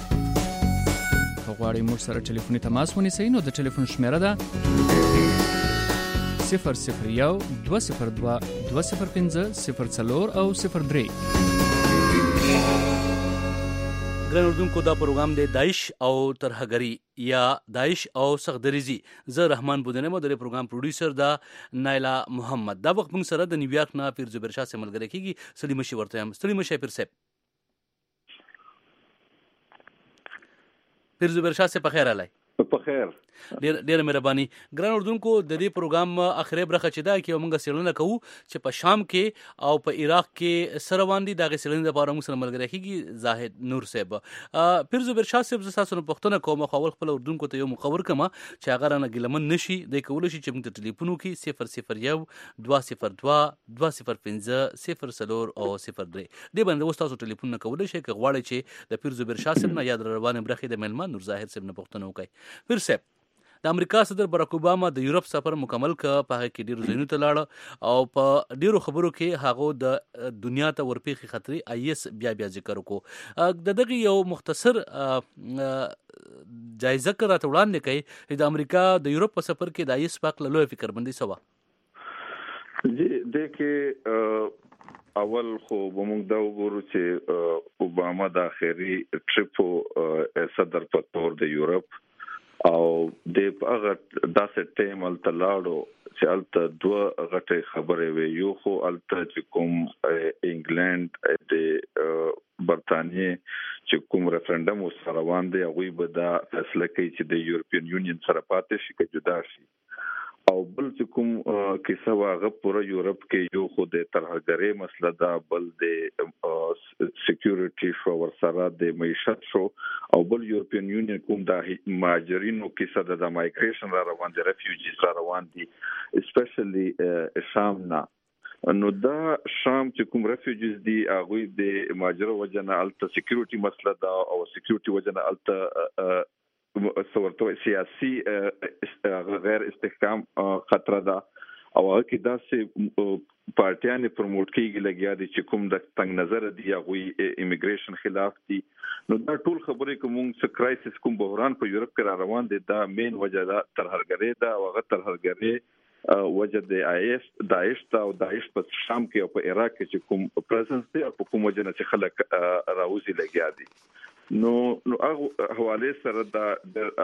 S6: که غواړئ موږ سره ټلیفوني تماس ونیسئ نو د ټلیفون شمیره ده صفر صفر یو دوه صفر دوه دوه صفر پنځه صفر څلور او صفر درې.
S5: ګران اردوونکو، دا پروګرام دی داعش او ترهګري یا داعش او سخدریزي. زه رحمان بودنم او د پروګرام پروډوسر دا نایلا محمد. دا وخت موږ سره د نیویارک نه پیر زبیر شاه سره ملګری کېږي. ستړي مشي ورته هم. ستړي مشي پیر صاحب. پیر زبیر شاه صاحب په خیر علي.
S11: په خیر.
S5: ډیر ډیر مهرباني. ګران اردوونکو، د دې پروګرام اخري برخه چې دا کې موږ څېړنه کوو چې په شام کې او په عراق کې سره روان دي. دغه څېړنې لپاره موږ سره ملګری کېږي زاهد نور صاحب. پیر زبیر شاه صاحب زه تاسو نه پوښتنه کوم، خو اول خپل اردوونکو ته یو مخور کما چې هغه رانه ګیلمن نشي دی کولی شي چې موږ ته ټلیفون وکړي صفر صفر یو دوه صفر دوه دوه صفر پنځه صفر څلور او صفر درې. دې باندې اوس تاسو ټلیفون نه کولی شئ که غواړئ چې د پیر زبیر شاه صاحب نه یا د روانې برخې د میلمه نور ظاهر صاحب نه پوښتنه وکړئ. پیر صاحب، د امریکا صدر باراک اوباما د یورپ سفر مکمل ک په هغه کې ډیرو ځایونو ته لاړ او په ډیرو خبرو کې هغه د دنیا ته ورپېخي خطرې آی اس بیا بیا ذکر وکړو. د دغه یو مختصر جایزه کړه ته وړاندې کوي چې د امریکا د یورپ په سفر کې د آی اس پاک له لوی فکرمندي سوا.
S11: جی دیکھې اول خو موږ دا وګورو چې اوباما د اخري ټریپ صدر په تور د یورپ او د هغه داسې ټیم الته لاړو چې الته دوه غټې خبرې وي. یو خو الته چې کوم انګلند د برتانیې چې کوم ریفرندم سره روان دی هغوی به دا فیصله کوي چې د یورپین یونین سره پاتې شي که جدا شي. او بل چې کوم کیسه واغه پوره یورپ کې یو خو د ترهګرۍ مسله دا، بل د سکیورټي شو ورسره د معیشت شو، او بل یورپین یونین کوم د مهاجرینو کیسه د مایګریشن را روان دي، ریفیوجیز را روان دي اسپیشلی شام نه. نو دا شام چې کوم ریفیوجیز دي هغه د ماجرو وجنه الته سکیورټي مسله دا او سکیورټي وجنه الته صورتو سیاسي غیر استحکام خطر ده او هغه دا سه پارټیان پروموټ کیږي لګیا دي چې کوم د تنگ نظر دی هغه ایمیګریشن خلاف دي نو دا ټول خبرې کوم څه کرایسس کوم بحران په یورپ کې را روان دي دا مین وجه دا ترهګری دا او هغه ترهګری وجه د آی اس داعش او داعش په شام کې او په عراق کې چې کوم پریزنس دی او کوم وجه نه چې خلک راوځي لګیا دي نو نو هغه حواله سره دا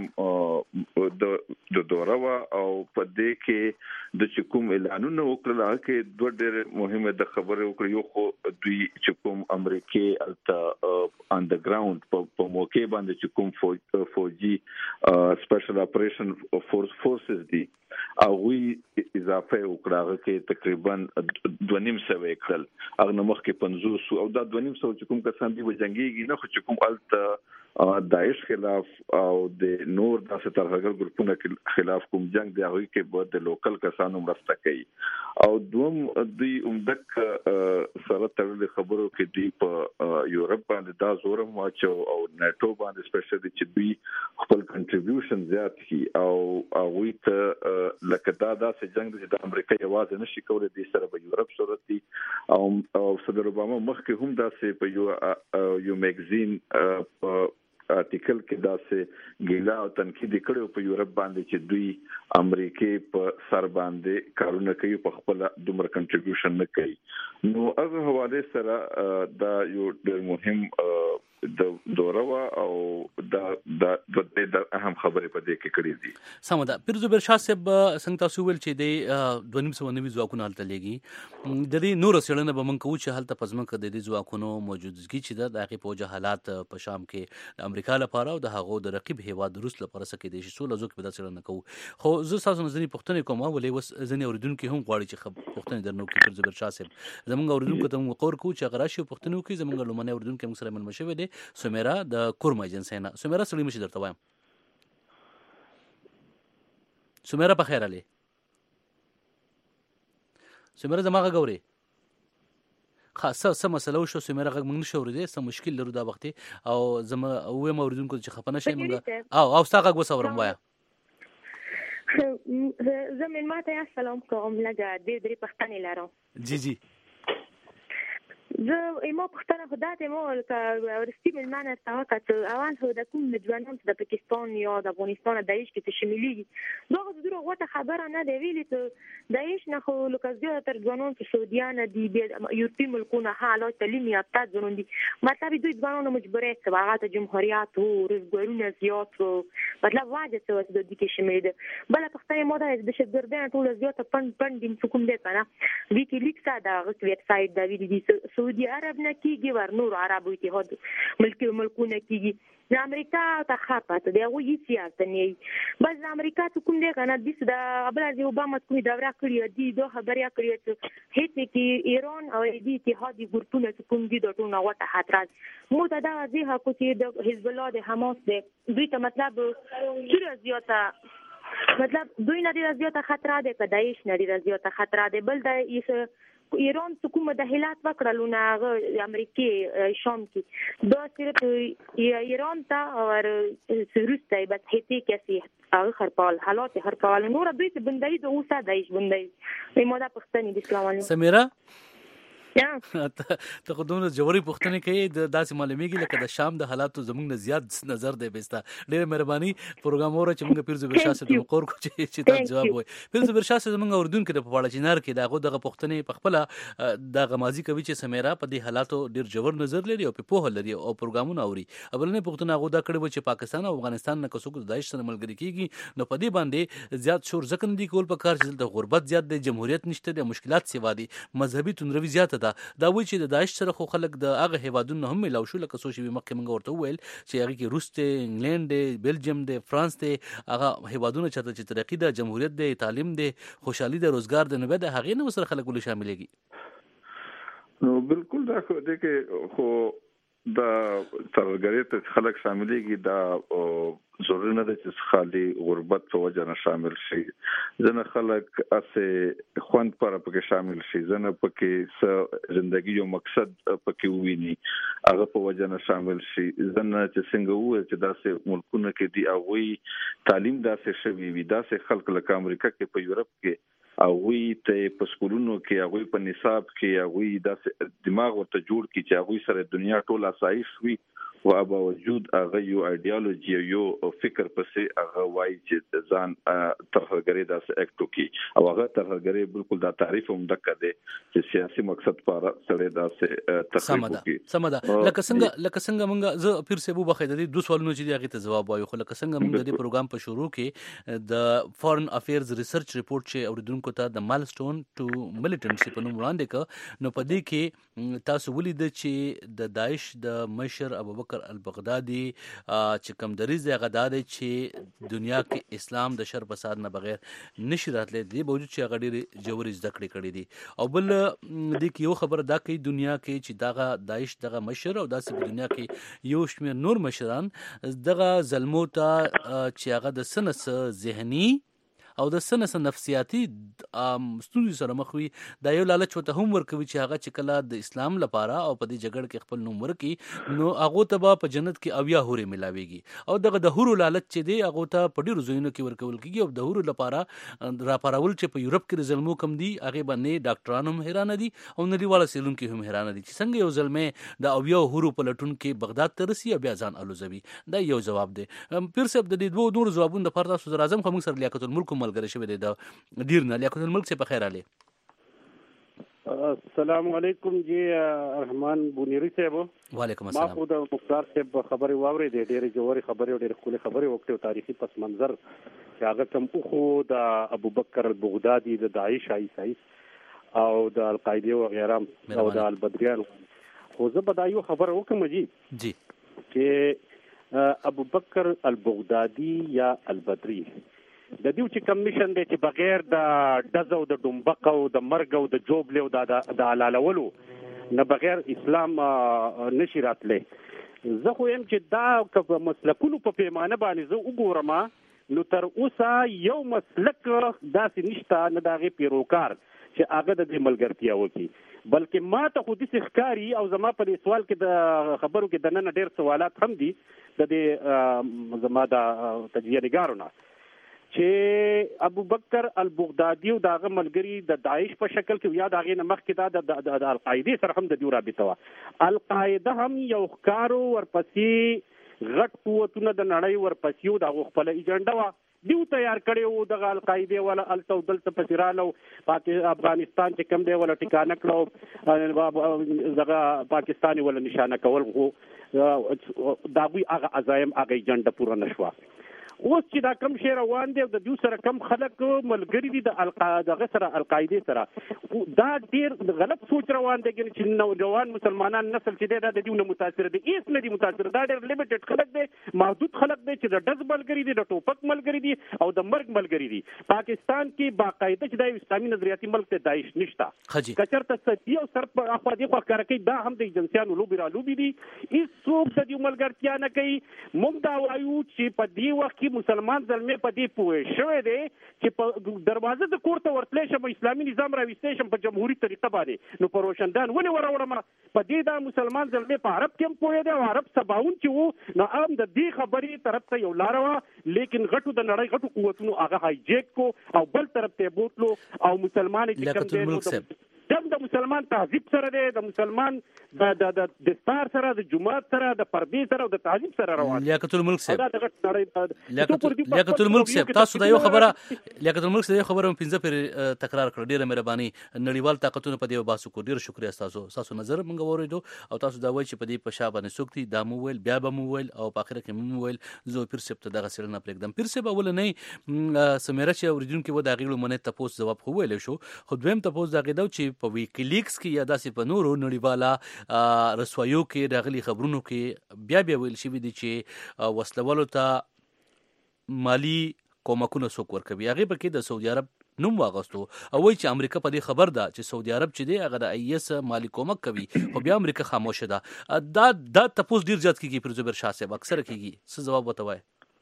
S11: اهم د دوروا او په دې کې د چکم اعلانونه وکړل چې دوه ډېر مهمه د خبره وکړ یو خو دوی چکم امریکای الته ان د ګراوند په موقع باندې چکم فوجي سپیشل اپریشن فورس فورسز دي او وی اضافه وکړه چې تقریبا دوه نیم سو وکړل هغه نمخ کې پنځوس او دا دوه نیم سو چې کوم کسان دي وجنګيږي نه خو چې کوم الته داعش خلاف او د نور داسې ترهګر ګروپونو خلاف کوم جنگ دی هغه کې به د لوکل کسانو مرسته کوي او دوم دوی عمدک سره تړلې خبرو کې دی په یورپ باندې دا زورم واچو او ناتو باندې سپیشلی چې دوی خپل کنټریبیوشن زیات کړي او هغه ته لکه دا داسې جنگ دی د امریکا یوازې نشي کولای د سره په یورپ صورت دي او او صدر اوباما مخکې هم داسې په یو یو میگزین په آرټیکل کې داسې ګیلا او تنقید کړو په یورپ باندې چې دوی امریکای په سر باندې کارونه کوي په خپل دومره کنټریبیوشن نه کوي نو هغه حواله سره دا یو ډېر مهم د دوروا او دا د د اهم خبرې په دې کې کړې دي
S5: سمدا پیرزبر شاه صاحب څنګه تاسو ول چې د دوه نیم سو نوي ځواکونه حالت لګي د دې نور سړنه به مونږ کوو چې حالت پزمنه د دې ځواکونو موجودګي چې د دغه په حالات په شام کې د امریکا لپاره او د هغو د رقیب هیواد روس لپاره سکه دي چې سول ازو کې به دا سړنه کوو خو زه تاسو نظر پښتنې کوم ولې وس ځنې اوریدونکو هم غواړي چې پښتنې درنو کې پیرزبر شاه صاحب زمونږ اوریدونکو ته موږ قور کوو چې غراشي پښتنو کې زمونږ لمنه اوریدونکو موږ سره ملمشه وي سمیرا د کورما ایجنسی نه سمیرا سړی مشي درته وایم سمیرا په خیر علي سمیرا زما غوړي خاصه سم مسله شو سمیرا غږ موږ نشو ورېدې سم مشکل لرو دا وخت او زما او موریدونکو چې خپنه شي موږ او او ستا غږ وسورم وایا
S12: زمين ماته السلام کوم لګه دې درې پښتنې لارو
S5: جی جی
S12: زه ایمو پښتنه خدا ته مو لکه ورستي ملمانه تاوکه اول هو د کوم ځوانان د پاکستان یا د افغانستان د داعش کې شاملي دغه د دروغ وته خبره نه دی ویلي ته داعش نه خو لکه زیاته تر ځوانان چې سعودیان دي یورپي ملکونه حالات تعلیم یافته ځوانان دي مطلب دوی ځوانان مجبورې چې هغه ته جمهوریت او رزګورونه زیات مطلب واجب څه د دې کې شامل دي بل پښتنه مو د دهشتګردانه ټول زیاته پند پند کوم دي کنه ویکی لیکس دا ویب سایت دا ویلي دي سعودي عرب نه کیږي ور نور عربو اتحاد ملکی ملکونه کیږي د امریکا ته خاطر دی او یې سیاست نه بس د امریکا ته کوم دی کنه د قبل از اوباما کوم دوره کړی دی دوه خبریا کړی چې هیڅ کې ایران او د اتحادي ګروپونه کوم دي د ټولو وته خطرات مو ته دا ځه کو چې د حزب الله د حماس دی دوی ته مطلب ډیر زیاته مطلب دوی نه ډیر زیاته خطرات دی کدايش نه ډیر زیاته خطرات دی بل د ایران حکومت د هلات وکړلونه هغه امریکای شام کې دا صرف ایران ته او روس ته بس هیڅ کسي هغه خرپال حالات خرپال نور دوی ته بندای د اوسه دایش بندای په مودا پښتني د اسلام علیکم
S5: سمیرا ته خودونه جوړي پښتنه کوي د داسې معلومیږي لکه د شام د حالاتو زموږ نه زیات نظر دی بستا ډېر مهرباني پروګرام اورو چې موږ پیرزبر شاه سره مقور کو چې چې تاسو جواب وي پیرزبر شاه سره موږ اردن کې د پواړه چینار کې دغه دغه پښتنه په خپل د غمازي کوي چې سمیرا په دې حالاتو ډېر جوړ نظر لري او په پوهه لري او پروګرامونه اوري اولنې پښتنه غو دا کړي و چې پاکستان او افغانستان نه کوڅو د داعش سره ملګری کیږي نو په دې باندې زیات شور ځکه دي کول په کار چې د غربت زیات د جمهوریت نشته د مشکلات سیوا دي مذهبي تندروي زیات ده دا وایي چې د داعش سره خو خلک د هغه هیوادونو هم ملاو شو لکه سوچي مخکې موږ ورته ویل چې هغه کې روس ته انګلند دی بلجیم دی فرانس دی هغه هیوادونو چې ترقی د جمهوریت دی تعلیم دی خوشحالي د روزګار د نه بده هغه نه سره خلک ول شاملېږي
S11: نو بالکل دا خو د کې خو د ترګری ته خلک شاملېږي دا ضروري نه ده چې خالي غربت په وجه نه شامل شي. ځنه خلک اسه خوند پر پکې شامل شي، ځنه پکې س ژوندۍ یو مقصد پکې وویني هغه په وجه نه شامل شي. ځنه چې څنګه وایي چې داسې ملکونه کې دی او تعلیم داسې شوی وي، داسې خلک لکه امریکا کې په یورپ کې هغه ته په سکولونو کې هغه په نصاب کې هغه د دماغ ورته جوړ کی چې هغه سره دنیا ټول آسایش وي او باوجود هغه یو ایدئولوژي یو فکر پسې هغه وایي چې ځان ترهګری داسې اکټو کی او هغه ترهګری بالکل دا تعریف هم دکې ده چې سیاسي مقصد لپاره سره داسې تخریب کی.
S5: سمدا لکه څنګه لکه څنګه مونږ زه پیر سه بو بخیده دي دوه سوالونه چې هغه ته جواب وایو، خو لکه څنګه مونږ د پروګرام په شروع کې د فارن افیرز ریسرچ ریپورت چې اوریدونکو ته د مایلستون ټو ملیټنسي په نوم وړاندې ک نو په دې کې تاسو ولید چې د داعش د مشر ابوبکر البغدادي چې کوم دریز غدا دی چې دنیا کې اسلام د شر فساد نه بغیر نشي راتللی دی باوجود چې هغه ډېرې جوړې زده کړې کړې دي. او بل دې کې یو خبره دا کوي دنیا کې چې دغه داعش دغه مشر او داسې په دنیا کې یو شمېر نور مشران دغه ظلمو ته چې هغه د سنس ذهني او د سنس نفسیاتي ستونزې سره مخ وي دا یو لالچ وته هم ورکوي چې هغه چې کله د اسلام لپاره او په دې جګړه کې خپل نوم ورکي نو هغه ته به په جنت کې اویا هوري ملاويږي او دغه د هورو لالچ چې دی هغه ته په ډیرو ځایونو کې ورکول کیږي او د هورو لپاره را پارول چې په یورپ کې ظلمو کم دي هغه باندې ډاکټرانو هم حیران دي او نړیواله سیلونکو هم حیران دي چې څنګه یو ظلمه د اویا هورو په لټون کې بغداد ته رسي بیا ځان الوزوي. دا یو جواب دی. پیر صاحب د دې دوه نور جوابونو د پاره صدر اعظم خو موږ سره لیاقت الملک ملګری شوی دی د ډیر نه لیاقت الملک سے بخیر علی.
S13: السلام علیکم جی رحمان بونیری صاحب.
S5: وعلیکم السلام.
S13: ما خو د مختار صاحب خبري واوري دي ډېرې جوړي خبري او ډېرې خولي خبري وکړو تاریخي پس منظر چې هغه کوم خو د ابوبکر البغدادي د داعش ایسایس او د القاعده او غیرام او د البدریان خو زه به دا یو خبر وکم جی
S5: جی
S13: چې ابوبکر البغدادي یا البدری د دیو چې کمیشن دی چې بغیر د دزو د ډومبق او د مرګ او د جوب له د د علالولو نه بغیر اسلام نشي راتلی. زه خو يم چې دا مسلکونو په پیمانه باندې زه وګورم نو تر اوسه یو مسلک داسې نشته نه دغه پیروکار چې هغه د دې ملګرتیا وکړي، بلکې ما ته خو دې ښکاری او زما په دې سوال کې د خبرو کې د نن ډېر سوالات هم دي د دې زما د تجزیه نگارونه چې ابوبکر البغدادي او داغه ملګری د داعش په شکل کې یا داغه نمخ کې د د القاعده سره هم د دیو رابطه وا. القاعده هم یو ښکارو ورپسې غټ قوتونه د نړۍ ورپسې د خپل ایجنډا وا دیو تیار کړي د القاعده ولا التودل ته پسرالو افغانستان چې کم دی ولا ټکانه کړو دغه پاکستاني ولا نشانه کول خو دا وی هغه عزایم هغه ایجنډا پوره نشوا. اوس چې دا کم شی روان دی او د دوی سره کم خلک ملګری دي د القاعده سره القاعده سره دا ډیر غلط سوچ روان دی چې نوجوان مسلمانان نسل چې دی دا د دوی نه متاثر دي هیڅ نه دي متاثر، دا ډیر لیمیټډ خلک دي محدود خلک دي چې د دز ملګری دي د ټوپک ملګری دي او د مرګ ملګری دي. پاکستان کې باقاعده چې د اسلامي نظریاتي ملک ته داعش نشته کچرته سدي او سر په اخوا دي خو کار کوي دا هم د ایجنسیانو لوبي را لوبي دي هیڅ څوک د دې ملګرتیا نه کوي. موږ دا وایو چې په دې وخت مسلمان ځلمه په دې پوه شوی دی چې په دروازه د کور ته ورتلې شم اسلامي نظام راوستې شم په جمهوریت طریقه باندې نو پر روشندان ونه وروړم په دې دا مسلمان ځلمه په عرب کې پوه دی او عرب سباون چې وو نو ام د دې خبرې طرف ته یو لار وا لیکن غټو د نړۍ غټو قوتونو هغه هایجیک کو او بل طرف ته بوتلو او مسلمان چې کوم دی دم د مسلمان تهذیب سره دی د مسلمان د د د دستار سره د جمعات سره د پردې سره او د تهذیب سره روان
S5: لیاقت الملک صاحب لیاقت الملک صاحب تاسو دا یو خبره لیاقت الملک صاحب خبره پنځه پر تکرار کړ ډیره مهرباني نړیوال طاقتونو په دې باسو کو ډیر شکریا تاسو تاسو نظر مونږ وریدو او تاسو دا وایي چې په دې په شابه نه سوکتي دا مو ویل بیا به مو ویل او په اخر کې مو ویل زه پیر سپت دغه سره نه پرېږدم. پیر سپت اول نه سمیره چې اوریدونکو و دا غیلو منه تاسو جواب خو ویل شو خو دویم تاسو دا غیدو چې په ویکیلیکس کې یا داسې په نورو نړیواله رسوایو کې راغلي خبرونو کې بیا بیا ویل شوی دي چې وسلوالو ته مالی کومکونه څوک ورکوي هغه پکې د سعودي عرب نوم واغستو او وایي چې امریکا په دې خبر ده چې سعودي عرب چې دی هغه د ای اس مالی کومک کوي خو بیا امریکا خاموشه ده. دا دا تاسو ډیر زیات کیږي پر زبر شاه صاحب اکثر کیږي څه جواب وتوای؟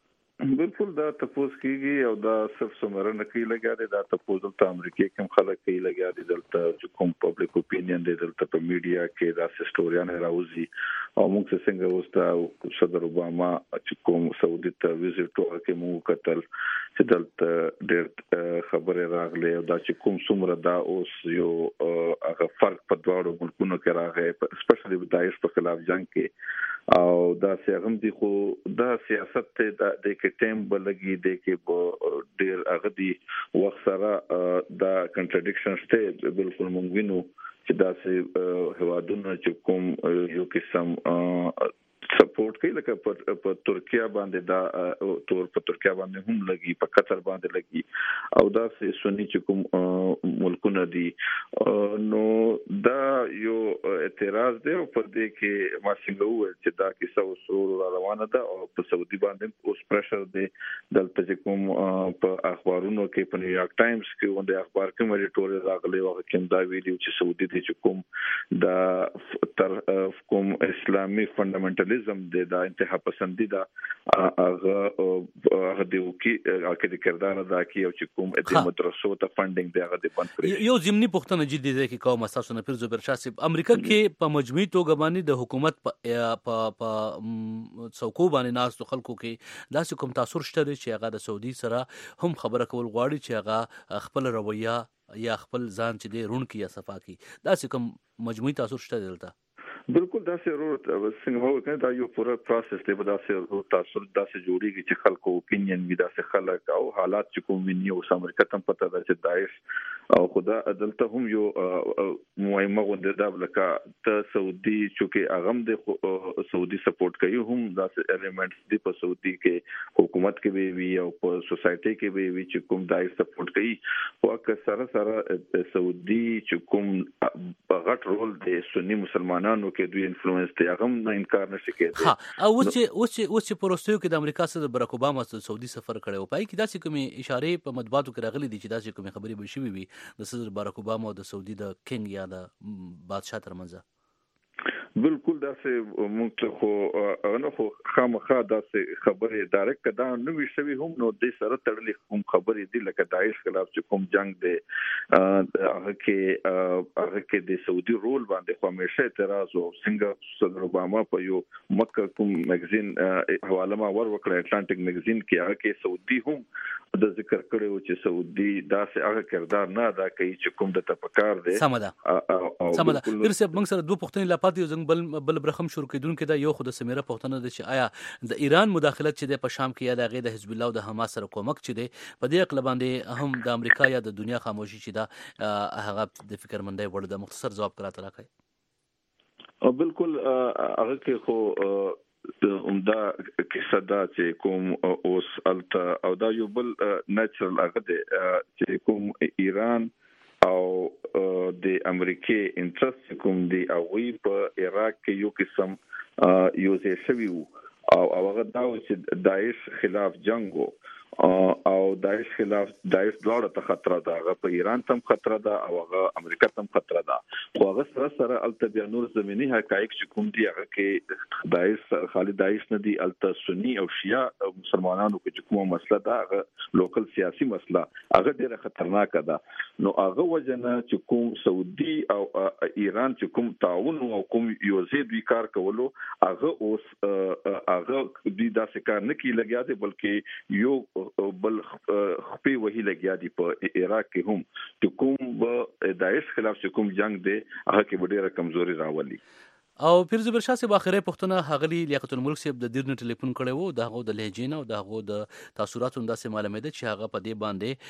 S11: بالکل دا تاسو کیږي او دا صرف سمره نه کوي لګا دي دا تاسو د امریکا کوم خلک کوي لګا دي دلته چې کوم پبلک اوپینین دي دلته په میډیا کې دا سټوریان راوځي او موږ څنګه وستا صدر اوباما چې کوم سعودي ته ویزټ وکړي موږ کتل چې دلته ډېر خبره راغله او دا چې کوم څومره دا اوس یو هغه فرق په دواړو ملکونو کې راغی سپیشلی د داعش په خلاف جنگ کې او دا څنګه دي خو دا سیاست ته د کې ټیم بلګي د کې ډېر هغه دي وخت سره دا کنټرډکشن شته بالکل مونږ وینو چې دا سه هوادونه چې کوم یو قسم سپورټ کوي لکه په ترکیه باندې دا تور په ترکیه باندې هم لګي په قطر باندې لګي او دا سني چې کوم ملکونه دي نو دا یو اعتراض دی په دې کې ما څنګه وویل چې دا کیسه وسور روانه ده او په سعودي باندې اوس پریشر دی دلته چې کوم په اخبارونو کې په نیویارک ټایمز کې باندې اخبار کې مریټوري راغلي او کوم دا ویډیو چې سعودي دي چې کوم دا تر کوم اسلامي فندامنټالیزم د دا انتها پسندی دا هغه هغه دی کی هغه د کردار ادا کی او چې کوم د مدرسو ته فندینګ دی هغه د بند کړی.
S5: یو ضمني پوښتنه جدي ده کې کوم اساسو نه پیر زبر شاه صاحب امریکا کې په مجموعي توګه باندې د حکومت په په څوکو باندې ناس خلکو کې داسې کوم تاثیر شته چې هغه د سعودي سره هم خبره کول غواړي چې هغه خپل رویه یا خپل ځان چې دی رون کی یا صفا کی داسې کوم مجموعي تاثیر شته دلته؟
S11: بالکل دا سه ورو څنګه وو کنه دا یو پوره پروسس دی دا سه ورو تاسو دا سه جوړیږي چې خلکو اوپینین وي دا سه خلک او حالات چې کوم ویني او امریکا ته پته ده چې داعش او خدا عدالت هم یو مهمه غونډه ده لکه ته سعودي چې اغم د سعودي سپورټ کوي هم دا سه الیمنټس دی په سعودي کې حکومت کې وي او په سوسايټي کې وي چې کوم داعش سپورټ کوي او اکثر سره سعودي چې کوم غټ رول دی سنی مسلمانانو کې دوی انفلوئنس دی هغه نه انکار نشي کېدای.
S5: ها او چې اوس چې اوس چې پروستیو کې د امریکا سره برک اوباما سره سعودي سفر کړي او پای کې داسې کومې اشاره په مطبوعاتو کې راغلي دي چې داسې کومې خبرې به شوي وي د صدر برک اوباما او د سعودي د کینګ یا د بادشاه ترمنځ.
S11: بالکل دا سه موږ خو نه خو خامخا دا سه خبره ډایرکټ کدا نو وی شوی هم نو د سره تړلې کوم خبرې دي لکه داعش خلاف چې کوم جنگ دی هغه کې هغه کې د سعودي رول باندې خو همیشه اعتراض او څنګه صدر اوباما په یو مکه کوم میگزین حواله ما ور وکړه اټلانټیک میگزین کې هغه کې سعودي هم د ذکر کړو چې سعودي دا سه هغه کردار نه ادا کوي چې کوم د تفکر دی.
S5: سمدا سمدا ارسه موږ سره دوه پوښتنې لا پاتې بل بل برخم شروع کیدونکو دا یو خود سمیره پښتنه د چې آیا د ایران مداخلت چې د په شام کې یا د غیر د حزب الله او د حماس سره کومک چې دی په دې اقل باندې هم د امریکا یا د دنیا خاموشي چې دا هغه د فکرمندۍ وړ د مختصر جواب کراته راکړي.
S11: او بالکل هغه کې خو عمده کیسه دا چې کوم اوس الته او دا یو بل نېچرل هغه دی چې کوم ایران او د امریکای انټرست کوم دی او وی په عراق کې یو قسم یو ځای شوی او هغه دا چې داعش خلاف جنگ او داعش خلاف داعش دواړه ته خطر ده هغه په ایران تم خطر ده او هغه امریکا تم خطر ده خو هغه سره سره الته بیا نور زمینی حقایق چې کوم دی هغه کې داعش خالد داعش نه دی الته سنی او شیعه مسلمانانو کې کومه مسله ده هغه لوکل سیاسي مسله هغه ډیره خطرناک ده نو هغه وجنه چې کوم سعودي او ایران چې کوم تعاون او کوم یو زید وی کار کولو هغه اوس هغه د داسې کار نه کی لګیا دي بلکې یو بل خپې وਹੀ لګیا دي په عراق کې هم چې کوم د داعش خلاف چې کوم جنگ دی هغه کې ډېره کمزوري راولي.
S5: او پیر زبر شاه صاحب اخره پښتنه هغلی لیاقت الملک صاحب د دیرنه ټلیفون کړي وو دغه د لهجین او دغه د تاثیراتو انداسه معلومه ده چې هغه په دې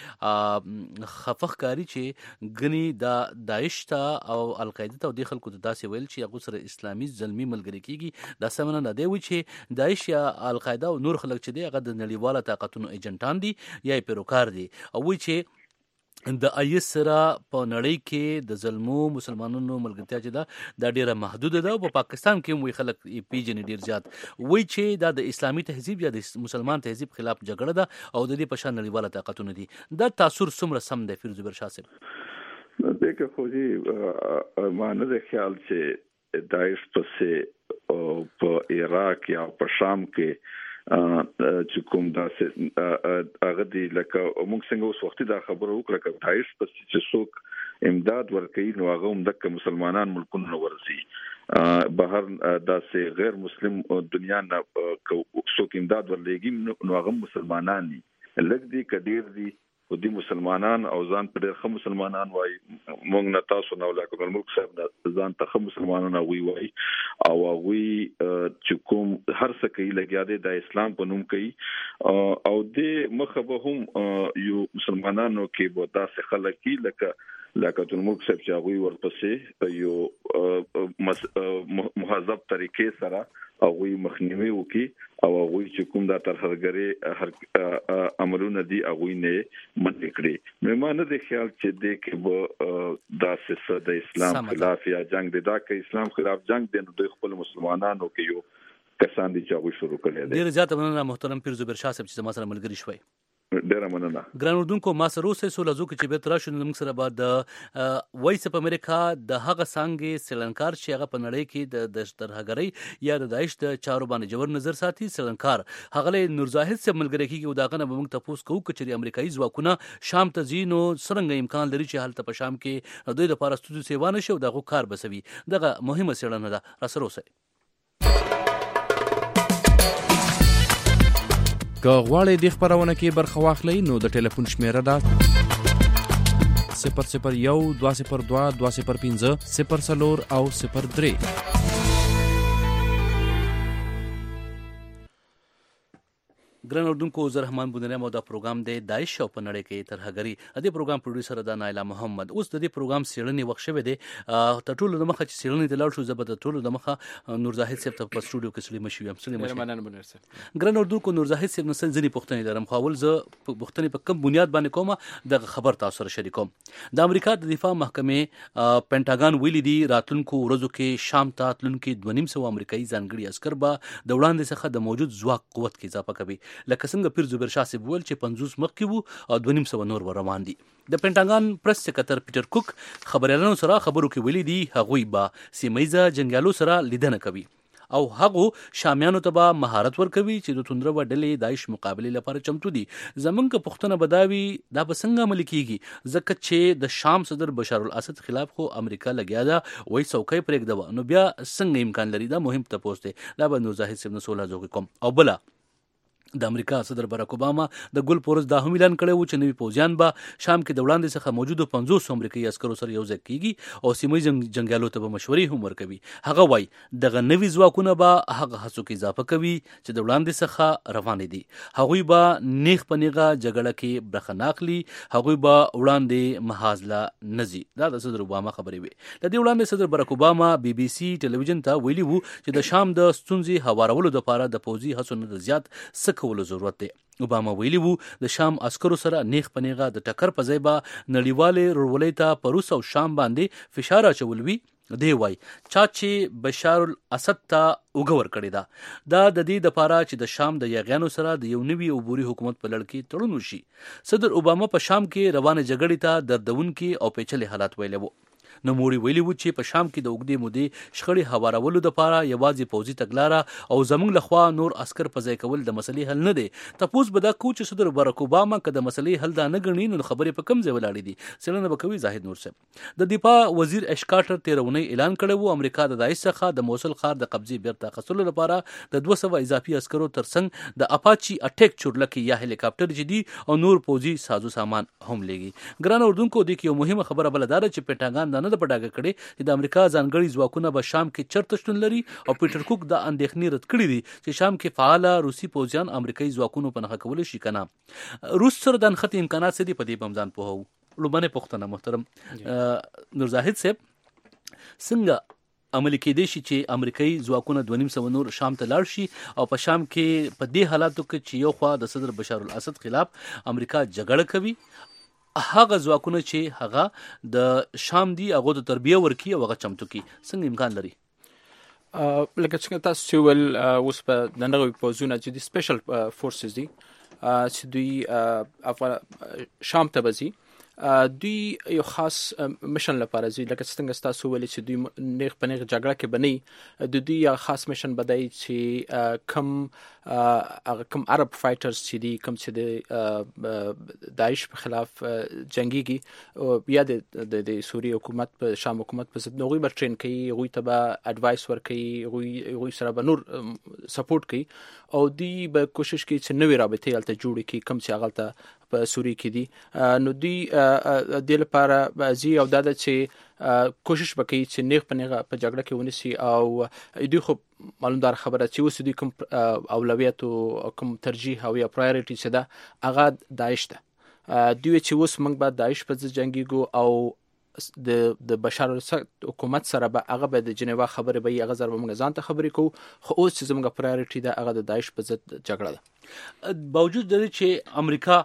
S5: باندې خفخ کاری چې غني د داعش ته او القاعده ته د خلکو د داسې ویل چې هغه سره اسلامي ظلمي ملګری کیږي د سمنه نه دی و چې داعش یا القاعده او نور خلک چې دی هغه د نړیواله طاقتونو ایجنټان دي یا پیروکار دي او وی چې د آیس سره په نړۍ کې د ظلمو مسلمانانو ملګرتیا چې ده دا ډیره محدوده ده او په پاکستان کې هم وی خلک پیژنې ډیر زیات وی چې دا د اسلامي تهذیب یا د مسلمان تهذیب خلاف جګړه ده او د دې په شان نړیواله طاقتونه دي. دا تاثیر څومره سم دی فیروز زبیر شاه صاحب؟
S11: دغه خو دې ما نه د خیال چې داعش پسې په عراق یا په شام کې چې کوم داسې هغه دی لکه موږ څنګه اوس وختي دا خبره وکړه چې داعش پس چې څوک امداد ورکوي نو هغه هم د مسلمانان ملکونو ورسي بهر داسې غیر مسلم دنیا نه څوک امداد ورلېږي نو هغه مسلمانان دي لږ دي کډیر دي او دي مسلمانان او ځان په ډېر ښه مسلمانان وای موږ نه تاسو نه ولاکو ملک صاحب ځان ته ښه مسلمانان وای وای او وی چې کوم هر څه کوي لګیا دي د اسلام په نوم کوي او د مخبه هم یو مسلمانانو کې به داسې خلک کی لکه لکه د ملک صاحب چې هغه ورپسې یو مهذب طریقې سره هغه مخنیوي وکي او هغه چې کوم دا ترهګری هر عملونه دي هغه نه منې کړی نو ما نه د خیال چې د کې به دا څه د اسلام خلاف یا جنگ دی دا کې اسلام خلاف جنگ دی نو د خپل مسلمانانو کې یو کسان دي چې هغه شروع کړی دی.
S5: ډیر زیات مننه محترم فیروز زبیر شاه صاحب چې ما سره ملګری شوي.
S11: ډیره مننه.
S5: ګران اردوونکو ما سره اوسه سو لزو کې چې به تر شو موږ سره بعد د وایس اپ امریکا د هغه څنګه سریلانکار چې هغه په نړۍ کې د ترهګری یا د داعش د چارو باندې جوړ نظر ساتي سریلانکار هغه له نور زاهد سره ملګری کیږي او داغه نه موږ تاسو کوو چې امریکایي ځواکونه شام ته ځینو څنګه امکان لري چې حالت په شام کې دوی د پاراستو سیوانه شو دغه کار بسوي دغه مهمه سړنه ده را سره اوسه.
S14: که غواړئ د خبرونه کې برخه واخلئ نو د ټلیفون شمیره ده صفر صفر یو دوه صفر دوه دوه صفر پنځه صفر څلور او صفر درې.
S5: ګران اردوونکو زه رحمان بودنیم او دا پروګرام دی داعش او په نړۍ کې ترهګری د دې پروګرام پروډوسر دا نایلا محمد. اوس د دې پروګرام سیړنې وخت شوه دی ته ټولو د مخه چې سیړنې د لاړ شو زبر ټولو د مخه نور زاهد صاحب ته په سټوډیو کې سلی مشوي هم سلی مشوي. ګران اردوونکو نور زاهد صاحب نسل ځنی پوښتنې لرم خو اول زه پوښتنې په کوم بنیاد باندې کوم د خبر تاسو سره شریکوم. د امریکا د دفاع محکمې پینټاګان ویلي دی راتلونکو ورځو کې شام ته تلونکو دوه نیم سو امریکایي ځانګړي عسكر به د وړاندې څخه د موجود ځواک قوت کې اضافه کوي لکه څنګه فیروز زبیر شاه صاحب ول چې پنځوس مخکې وو او دوه نیم سو نور روان دي. د پینټاګان پریس سکرټر پیټر کوک خبريالانو سره خبرو کې ویلي دي هغوی به سیمایزه جنگیالو سره لیدنه کوي او هغه شامیانو ته به مهارت ورکوي چې د توندره وډلې داعش مقابله لپاره چمتو دي. زمونږ پښتنه بداوي دا به څنګه عمل کیږي ځکه چې د شام صدر بشار الاسد خلاف خو امریکا لګیا ده وای څوکۍ پرېږده نو بیا څنګه امکان لري دا مهم تاسو ته لا به نور زاهد صاحب نو سوال زوګ کوم. او بلا د امریکا صدر باراک اوباما د ګل پورز دا هم اعلان کړی و چې نوی پوځیان به شام کې د وړاندې څخه موجودو پنځوس امریکایي عسکرو سره یو ځای کیږي او سیمه ییز جنگیالو ته به مشورې هم ورکوي. هغه وای دغه نوی ځواکونه به هغه هڅو کې اضافه کوي چې د وړاندې څخه روان دي. هغوی به نیغ په نیغه جګړه کې برخه ناخلي هغوی به وړاندې محاذله نزي. دا د صدر اوباما خبرې وي. د دې وړاندې صدر باراک اوباما بي بي سي ټلویزیون ته ویلي وو چې د شام د ستونزې هوارولو لپاره د پوځي هڅو نه زیات څه کولو ضرورت دی. اوباما ویلي وو د شام عسکرو سره نیغ په نیغه د ټکر په ځای به نړیوالې رولې ته په روس او شام باندې فشار اچول وي. دی وای چا چې بشار الاسد ته وګور کړی دا دا د دې د پاره چې د شام د یاغیانو سره د یو نوي عبوري حکومت په لړ کې تړون وشي. صدر اوباما په شام کې روانه جګړې ته دردونکي او پیچلي حالات ویلي وو. نو موري ویلي وو چې په شام کې د وګړي مودې شخړې هوارولو د پاره یوازې پوځي تګلاره او زمونږ لخوا نور عسكر په ځای کول د مسلې حل نه دی. تاسو به دا کو چې صدر باراک اوباما که د مسلې حل دا نه غني نو خبرې په کم ځای ولاړې دي. څلنه بکوي زاهد نور صاحب د دفاع وزیر اش کارټر تیرونی اعلان کړی وو امریکا د داعش څخه د موصل ښار د قبضې بیرته اخیستلو لپاره د دوه سوه اضافي عسکرو ترڅنګ د اپاچي اټیک چورلکي یا هلیکاپټر جدي او نور پوځي سازو سامان هم لګي. ګران اردوونکو د یو مهمه خبره بل دار چې پټاګان نه د پټاګه کړي چې د امریکا ځانګړي ځواکونه به شام کې چرته شتون لري او پیټر کوک د اندېښنې رد کړې دي چې شام کې فعال روسي پوځیان امریکایي ځواکونو په نخښه کول شي کنه. روس سره د نخښې امکانات څه دي په دې بمځان په هو لومبنه پښتنه محترم نور زاهد صاحب څنګه عملي کېدې شي چې امریکایي ځواکونه دوه نیم سو نور شام ته لاړ شي او په شام کې په دې حالاتو کې چې یو خوا د صدر بشار الاسد خلاف امریکا جګړه کوي هغه ځواکونه چې هغه د شام دی هغه د تربیه ورکی او هغه چمتو کی څنګه امکان لري؟
S15: لکه څنګه تاسو چې ول اوس په دغه پوزونه چې د سپیشل فورسز دي چې دوی شام ته بزي دوی یو خاص میشن لپاره زی لکه څنګه تاسو ولې چې دوی نیغ په نیغ جګړه کې بني د دوی یو خاص میشن بدای چې کم کم عرب فایټرز چې دي کم چې د داعش په خلاف جنگيږي بیا د د سوریه حکومت په شام حکومت په ضد نوغي بر ټرین کوي غوي ته به اډوایس ور کوي غوي غوي سره به نور سپورټ کوي او دوی به کوشش کوي چې نوې رابطې الته جوړ کړي کم چې هغه ته په سوري کې دي نو دوی د لپاره بعضي او د چې کوشش وکړي چې نیغ په نیغه په جګړه کې ونیسي او دوی خو معلومدار خبره چې اوس دوی کوم اولویت او کوم ترجیح او یا پرایورټي څه ده هغه داعش ده دوی چې اوس موږ به داعش په ځای جنگيګو او د د بشار الاسد حکومت سره به هغه به د جنیوا خبره به هغه ضرب موږ ځان ته خبرې کوو خو اوس چې زموږ پرایورټي ده هغه د داعش په ضد جګړه ده
S5: باوجود د چې امریکا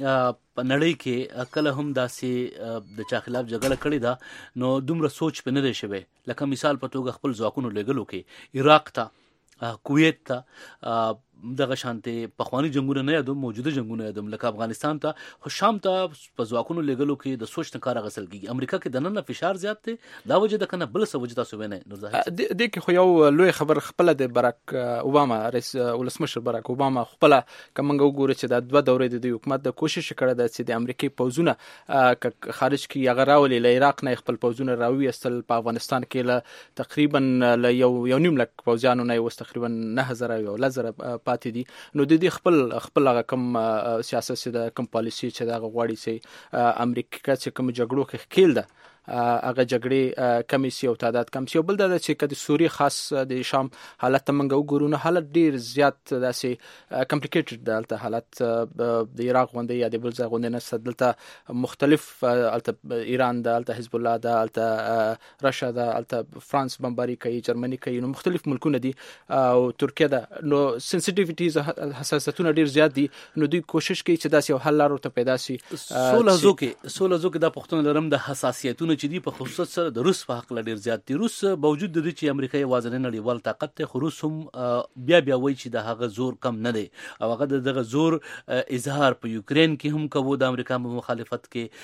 S5: په نړۍ کې کله هم داسې د چا خلاف جګړه کړې ده نو دومره سوچ په نه دی شوی لکه مثال په توګه خپل ځواکونو لګلو کې عراق ته کویت ته دغه شانته پخوانی جنگونه نه یادوم موجوده جنگونه یادوم لکه افغانستان ته خو شام ته په ځواکونو لګلو کې د سوچ نه کار غسل کیږي امریکا کې د نن فشار زیات دی دا وجه د کنه بل څه وجه تاسو وینئ نو ظاهر
S15: د دې کې خو یو لوی خبر خپل د براک اوباما رئیس ولسمشر براک اوباما خپل کومنګ وګوره چې د دوه دورې د حکومت د کوشش کړه د چې د امریکای پوزونه خارج کی هغه راولي له عراق نه خپل پوزونه راوي استل په افغانستان کې له تقریبا له یو یو نیم لک پوزانو نه وس تقریبا نه هزار یو لزر پاتې دي نو د دې خپل خپل هغه کوم سیاست چې د کوم پالیسی چې دا غواړي چې امریکا چې کوم جګړو کې خېل ده هغه جګړې کمیسي او تعداد کم سی بل د چې کده سوریه خاص د شام حالت منګو ګورونه حالت ډیر زیات داسې کمپلیکیټډ دلته حالت د عراق غونډه یا د بل ځای غونډه نه صدلته مختلف الته ایران د الته حزب الله د الته رشیا د الته فرانس بمباری کوي جرمني کوي نو مختلف ملکونه دي او ترکیه ده نو سنسټیویټیز حساسیتونه ډیر زیات دي نو دوی کوشش کوي چې داسې حل لارو ته پیدا شي
S5: سوله زوکي سوله زوکي د پښتون لرم د حساسیتونو چې دی په خصوص سره د روس په حق لري زیات دي روس باوجود د دې چې امریکا یوازې نړیوال طاقت ته خو روس هم بیا بیا وایي چې د هغه زور کم نه دی او هغه دغه زور اظهار په یوکرين کې هم کوي د امریکا مخالفت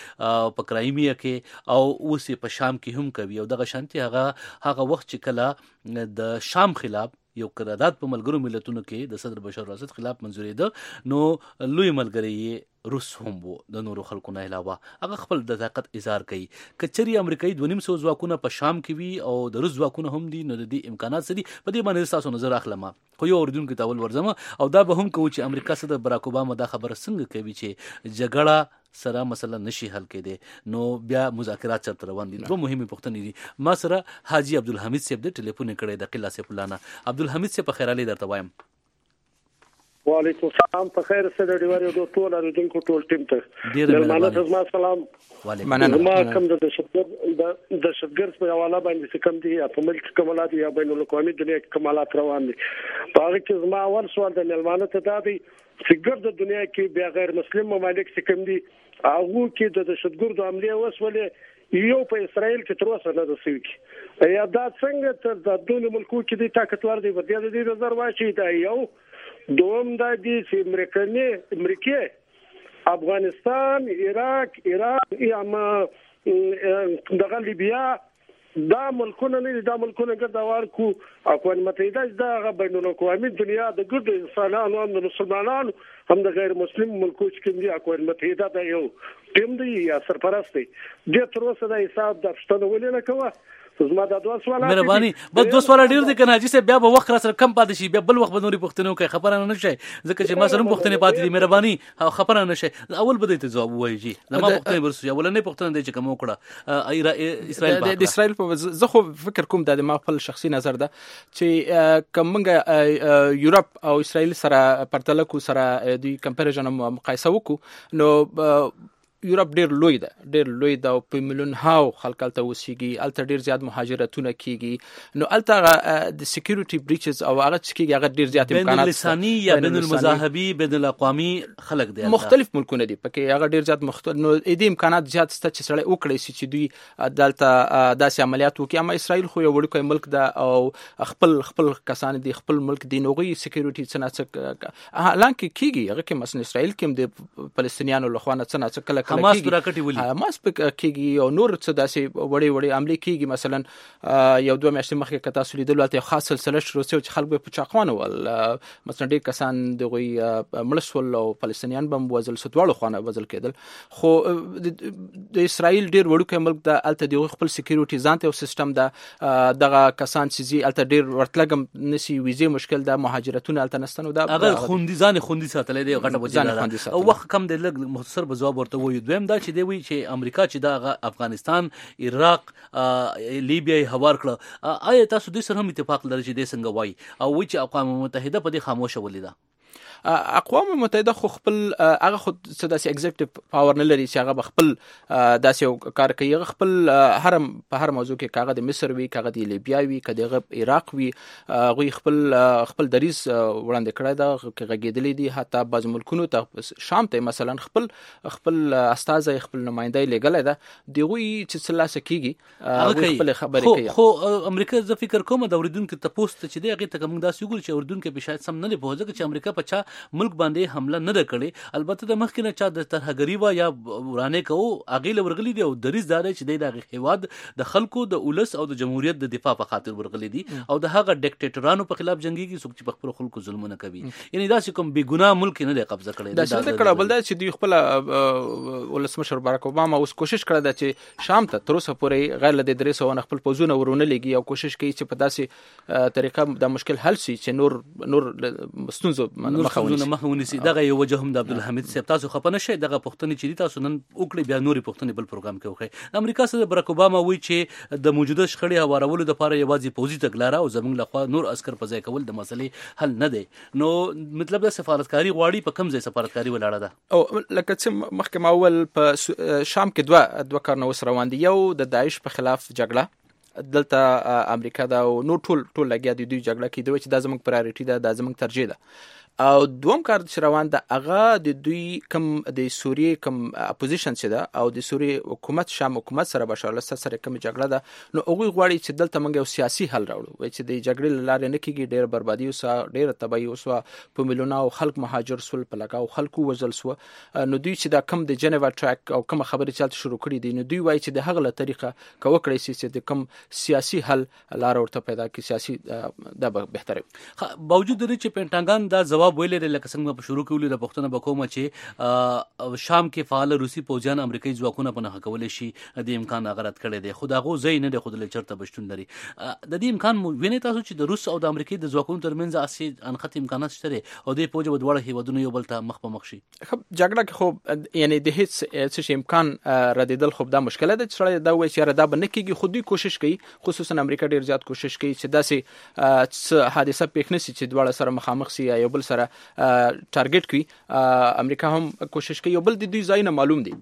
S5: کې په کرایمیا کې او اوس په شام کې هم کوي او دغه شانتي هغه هغه وخت چې کله د شام خلاف یو قرارداد په ملګرو ملتونو کې د صدر بشار الاسد خلاف منځوري ده نو لوی ملګری روس هم وو د نورو خلکو نه علاوه هغه خپل د طاقت اظهار کوي کچري امریکایي دوه نیم سو ځواکونه په شام کې وي او د روس ځواکونه هم دي نو د دې امکانات سدي په دې باندې تاسو نظر اخلم خو یو اوردونکو ته ول ورزمه او دا به هم کوي چې امریکا سره براک اوباما دا خبره څنګه کوي چې جګړه سره مسله نشي حل کېده نو بیا مذاکرات چرته روان دي دوه مهمه پوښتنې دي ما سره حاجی عبدالحمید صاحب د ټلیفون کړی د قلا سیف الله نه عبدالحمید صاحب په خیر علي درته وایم
S16: وعلیکم السلام په خیر سره دی ورو د ټول اردوونکو ټول ټیم ته ډیر مننه سلام
S15: وعلیکم
S16: ما کوم د شپږ د شپږ په حواله باندې کوم دي په ملک کمالات یا بین الاقوامي دنیا کمالات روان دي په هغه کې زما اول سوال د ملمانه ته دا دی چې د دنیا کې بیا غیر مسلم ممالک څخه کوم دي هغه کې د شتګردو عملیه وسولې یو په اسرائیل کې تر اوسه نه رسېږي یا دا څنګه تر د دوه ملکو کې د طاقتور دی ورته د دې نظر واچي دا یو دوم دا دي چې امریکایي امریکای افغانستان عراق ایران یا ما دغه لیبیا دا ملکونه نه دا ملکونه ګرځوار کو اقوام متحده دا بین الاقوامي دنیا د ګډ انسانانو او مسلمانانو هم د غیر مسلم ملکو چې کوم دي اقوام متحده دا یو ټیم دی یا سرپرست دی د تر اوسه د حساب د پښتنو ولې نه کوه زما دا دوه سوالات
S5: مهرباني بس دوه سوال ډیر دي کنه چې بیا به وخت را سره کم پاتې شي بیا بل وخت به نوري پښتنو کوي خبره نه شي ځکه چې ما سره پښتنه پاتې دي مهرباني خبره نه شي اول به دې جواب وایي جی زما پښتنه ورسې اول نه پښتنه دې چې کوم وکړه اسرائیل
S15: د اسرائیل په زه خو فکر کوم د ما خپل شخصي نظر ده چې کومنګ یورپ او اسرائیل سره پرتله کو سره د کمپیریزن مقایسه وکړو نو یورپ ډیر لوی ده ډیر لوی ده او په میلیون هاو خلک الته اوسېږي الته ډیر زیات مهاجرتونه کیږي نو الته د سکیورټي بریچز او هغه چې کیږي هغه ډیر زیات امکانات
S5: بین اللساني یا بین المذاهبي بین الاقوامي خلک دي
S15: مختلف ملکونه دي پکې هغه ډیر زیات مختلف نو دې امکانات زیات ست چې سره وکړي چې دوی دلته داسې عملیات وکړي اما اسرائیل خو یو وړوکی ملک ده او خپل خپل کسان دي خپل ملک دي نو غي سکیورټي څنګه حالانکه کیږي هغه کې مثلا اسرائیل کې د فلسطینیانو لخوا نه څنګه کله کله
S5: حماس راکټي ولي
S15: حماس کیږي او نور څه داسې وړي وړي عملي کیږي مثلا یو دوه میاشتې مخکې کتا سولې دلته خاص سلسله شروع شو چې خلک په چاقوانه ول مثلا ډېر کسان دغه ملسول او فلسطینیان بم وزل ستوالو خانه وزل کېدل خو د اسرائیل ډېر وړوکی ملک د الته دغه خپل سکیورټي ځانته او سیستم د دغه کسان چې زی الته ډېر ورتلګم نسی ویزه مشکل د مهاجرتونه الته نستنو دا
S5: هغه خوندي ځان خوندي ساتلې دی غټه بوجه او وخت کم د لګ مختصر به جواب ورته وایو دویم دا چې دی وی چې امریکا چې دا افغانستان عراق لیبیا هوار کړه آیا تاسو د سره هم اتفاق لرئ چې د څنګه وای او وی چې اقوام متحده په دې خاموشه ولیدا
S15: اقوام متحده خو خپل هغه خود څه داسې ایگزیکټیو پاور نه لري چې هغه خپل داسې کار کوي هغه خپل هر په هر موضوع کې کاغه د مصر وی کاغه د لیبیا وی کاغه عراق وی غوي خپل خپل دریس وړاندې کړی دا غږیدلې دي حتی بعض ملکونو ته شام ته مثلا خپل خپل استاد خپل نمائنده لګل ده دی غوي چې څلاسه کیږي خپل خبرې کوي
S5: خو امریکا ز فکر کوم د اوریدونکو ته پوسټ چې دی هغه ته کوم داسې وګوري چې اوریدونکو به شاید سم نه دی پوهځي چې امریکا په چا ملک باندې حمله نه ده کړې البته د مخکې نه چا د ترهګری و یا ورانه کو اغه لورغلی دی او دریز دار چې د هیواد د خلکو د اولس او د جمهوریت د دفاع په خاطر ورغلی دي او د هغه ډیکټیټرانو په خلاف جنگي کی څوک چې په خپل خلکو ظلمونه کوي یعنی دا چې کوم بی ګناه ملک نه دی قبضه کړی
S15: دا څه کړه بل دا چې دوی خپل ولسمشر باراک اوباما اوس کوشش کړی چې شام ته تر اوسه پورې غیر لدې درې سو خپل پوزونه ورونه لګي او کوشش کوي چې په داسې طریقه د مشکل حل شي چې نور نور ستونزو
S5: مخاوني سي دغه یو وجه هم د عبدالحمید صاحب تاسو خپنه شي دغه پښتني چې تاسو نن وکړي بیا نوري پښتني بل پروګرام کې وخی امریکا سره باراک اوباما وی چې د موجوده شخړې هوارولو لپاره یوازې پوزي تګلاره او زمونږ لخوا نور عسكر په ځای کول د مسلې حل نه دی نو مطلب د سفارتکاری غواړي په کم ځای سفارتکاری ولاړه ده
S15: او لکه چې مخکې ماول په شام کې دوه دوه کارونه وسره روان دي یو د داعش په خلاف جګړه دلته امریکا دا نو ټول ټول لګیا دي دوی جګړه کې دوی چې د زموږ پرایورټي ده د زموږ ترجیح ده او دوم کار چې روان ده هغه د دوی کم د سوریې کم اپوزیشن چې ده او د سوریې حکومت شام حکومت سره بشار الاسد سره کم جګړه ده نو هغه غواړي چې دلته موږ یو سیاسي حل راوړو وای چې د جګړې لاره نه کیږي ډېر بربادي او ډېر تباہي او په میلیونه او خلک مهاجر سول په لګاو خلکو وزل سو نو دوی چې دا کم د جنیوا ټریک او کم خبرې چالت شروع کړي دي نو دوی وای چې د هغه له طریقه کوه کړی چې د کم سیاسي حل لار ورته پیدا کی سیاسي دا بهتره
S5: باوجود لري چې پینټاګان دا جواب ویلې لکه څنګه په شروع کې ولې د پښتنه بکومه چې شام کې فعال روسي پوځیان امریکایي ځواکونه په نه کولای شي د امکان غرض کړي دي خداغو زین نه د خود له چرته بشتون لري د دې امکان ویني تاسو چې د روس او د امریکایي د ځواکونو ترمنځ اسی انخت امکانات شته او د پوج ودوړه هیوادونو یو بل ته مخ په مخ شي
S15: خب جګړه کې خو یعنی د هیڅ څه امکان ردیدل خو دا مشکله ده چې دا وایي چې دا به نه کیږي خو دوی کوشش کوي خصوصا امریکا ډیر زیات کوشش کوي چې داسې حادثه پیښ نشي چې دواړه سره مخامخ شي یا یو بل سره ټارګټ کوي امریکا هم کوشش کوي یو بل د دوی ځای نه معلوم دي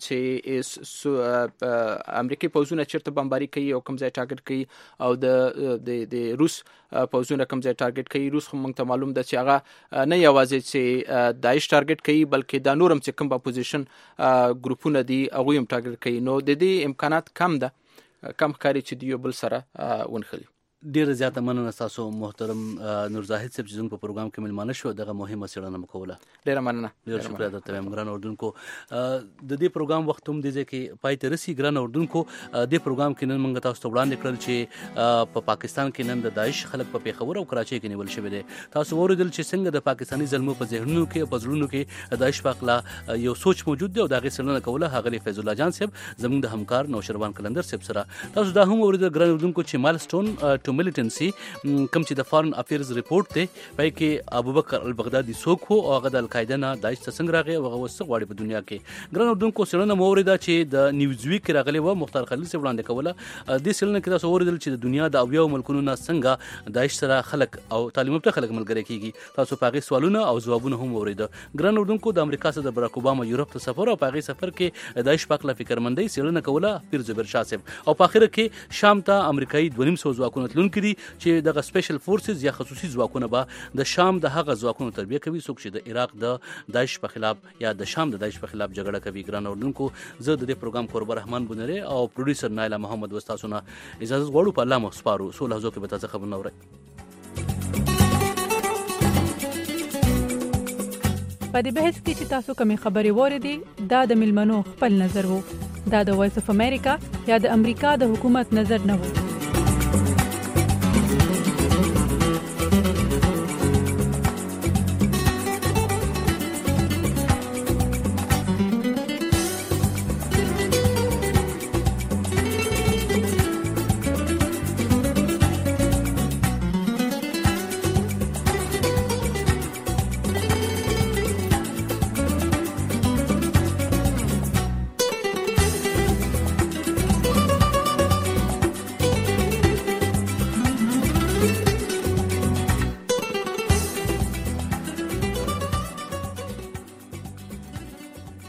S15: چې امریکای پوځونه چیرته بمباري کوي او کوم ځای ټارګټ کوي او د د روس پوځونه کوم ځای ټارګټ کوي روس هم موږ ته معلوم ده چې هغه نه یوازې چې داعش ټارګټ کوي بلکې دا نورم چې کوم اپوزیشن ګروپونه دي هغه هم ټارګټ کوي نو د دې امکانات کم ده کم ښکاري چې دوی بل سره ونښلي
S5: ډیر زیاته مننه تاسو محترم نور زاهد صاحب چې زموږ په پروګرام کې ملمانه شو دغه مهمه څېړنه مکوله
S15: ډیر مننه
S5: ډیر شکریہ درته ګران اردوونکو د دې پروګرام وخت هم دی چې پای ته رسي ګران اردوونکو د پروګرام کې نن موږ تاسو ته وړاندې کړل چې په پاکستان کې نن د داعش خلک په پیښور او کراچۍ کې نیول شوی دي تاسو اوریدل چې څنګه د پاکستاني ظلمو په ذهنونو کې په زړونو کې داعش په اړه یو سوچ موجود دی او دغه څېړنه کوله هغه فیض الله جان صاحب زموږ د همکار نوشروان کلندر صاحب سره تاسو دا هم اوریدل ګران اردوونکو چې مایلستون ټو ملیټنسي کوم چې د فارن افیرز ریپورت ته پای کې ابوبکر البغدادي څوک وو او هغه د القاعده نه داعش ته څنګه راغی او هغه وسه غواړي په دنیا کې ګران اردوونکو سړنه موريده چې د نیوز ویک راغلی و مختار خلیل سره وړاندې کوله د سړنه کې تاسو اوریدل چې د دنیا د اویو ملکونو نه څنګه داعش سره خلک او تعلیم یافته خلک ملګری کیږي تاسو په هغه سوالونه او جوابونه هم اوریده ګران اردوونکو د امریکا سره د براک اوباما یورپ ته سفر او په هغه سفر کې داعش پاکله فکرمندۍ سړنه کوله پیر زبیر شاه صاحب او په اخر کې شام ته امریکایي دوه نیم سو ځواکونه تلونکي دي چې دغه سپیشل فورسز یا خصوصي ځواکونه به د شام د هغه ځواکونو تربیه کوي څوک چې د عراق د داعش په خلاف یا د شام د داعش په خلاف جګړه کوي ګران اردوونکو زه د دې پروګرام قربان رحمان بنره او پروډوسر نایلا محمد وستاسونه اجازه غواړو په الله مو سپارو سول هزو کې به تاسو خبرونه اورئ
S17: په دې بحث کې چې تاسو کومې خبرې وریدي دا د ملمنو خپل نظر وو دا د وایس اف امریکا یا د امریکا د حکومت نظر نه وو